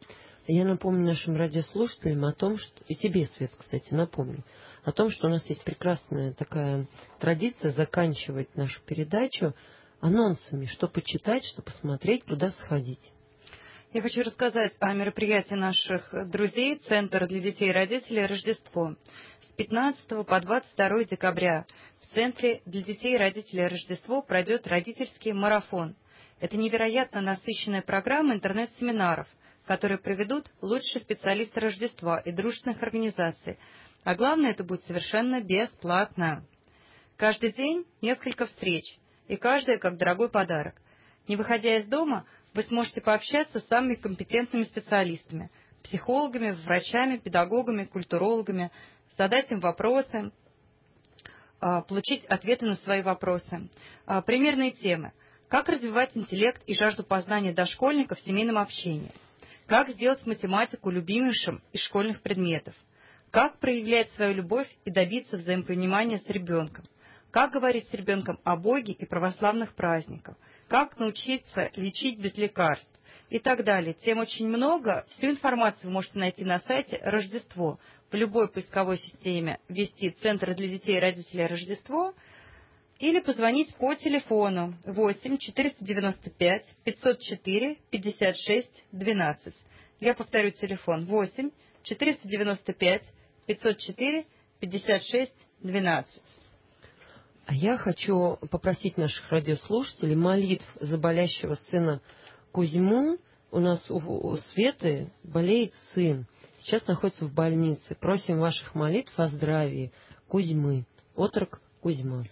Я напомню нашим радиослушателям о том, что... И тебе, Свет, кстати, напомню. О том, что у нас есть прекрасная такая традиция заканчивать нашу передачу анонсами. Что почитать, что посмотреть, куда сходить. Я хочу рассказать о мероприятии наших друзей «Центр для детей и родителей Рождество». С пятнадцатого по двадцать второе декабря в Центре для детей и родителей Рождество пройдет родительский марафон. Это невероятно насыщенная программа интернет-семинаров, которые проведут лучшие специалисты Рождества и дружественных организаций. А главное, это будет совершенно бесплатно. Каждый день несколько встреч, и каждая как дорогой подарок. Не выходя из дома, вы сможете пообщаться с самыми компетентными специалистами, психологами, врачами, педагогами, культурологами, задать им вопросы, получить ответы на свои вопросы. Примерные темы. Как развивать интеллект и жажду познания дошкольников в семейном общении? Как сделать математику любимейшим из школьных предметов? Как проявлять свою любовь и добиться взаимопонимания с ребенком? Как говорить с ребенком о Боге и православных праздниках? Как научиться лечить без лекарств? И так далее. Тем очень много. Всю информацию вы можете найти на сайте «Рождество». В любой поисковой системе ввести «Центр для детей и родителей Рождество» или позвонить по телефону восемь четыреста девяносто пять пятьсот четыре пятьдесят шесть двенадцать. Я повторю телефон восемь четыреста девяносто пять пятьсот четыре пятьдесят шесть двенадцать. А я хочу попросить наших радиослушателей молитв за болящего сына Кузьму. У нас у Светы болеет сын. Сейчас находится в больнице. Просим ваших молитв о здравии Кузьмы. Отрок Кузьма.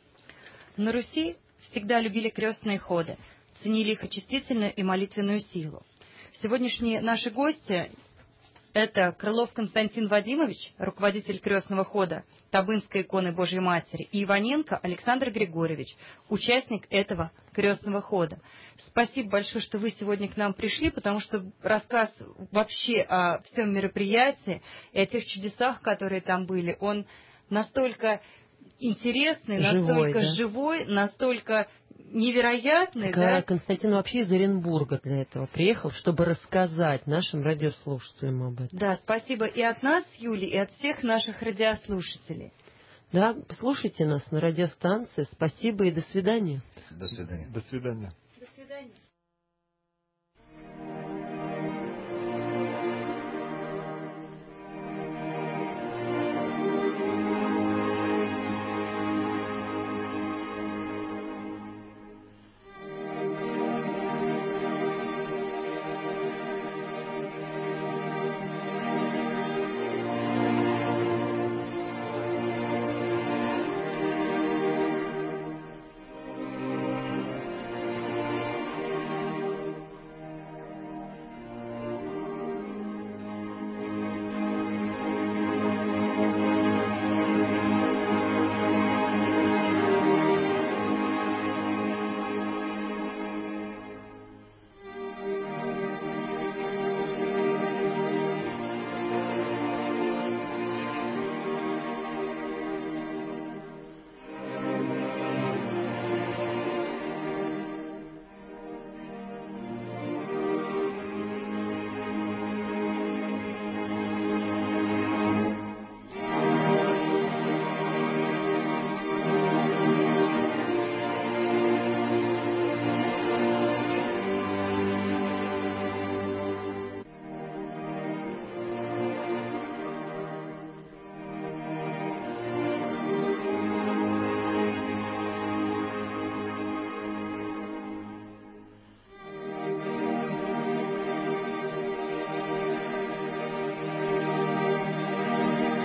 На Руси всегда любили крестные ходы, ценили их очистительную и молитвенную силу. Сегодняшние наши гости – это Крылов Константин Вадимович, руководитель крестного хода Табынской иконы Божьей Матери, и Иваненко Александр Григорьевич, участник этого крестного хода. Спасибо большое, что вы сегодня к нам пришли, потому что рассказ вообще о всем мероприятии и о тех чудесах, которые там были, он настолько интересный, живой, настолько да? живой, настолько невероятный. Так, да? Константин вообще из Оренбурга для этого приехал, чтобы рассказать нашим радиослушателям об этом. Да, спасибо и от нас, Юли, и от всех наших радиослушателей. Да, слушайте нас на радиостанции. Спасибо и до свидания. До свидания. До свидания.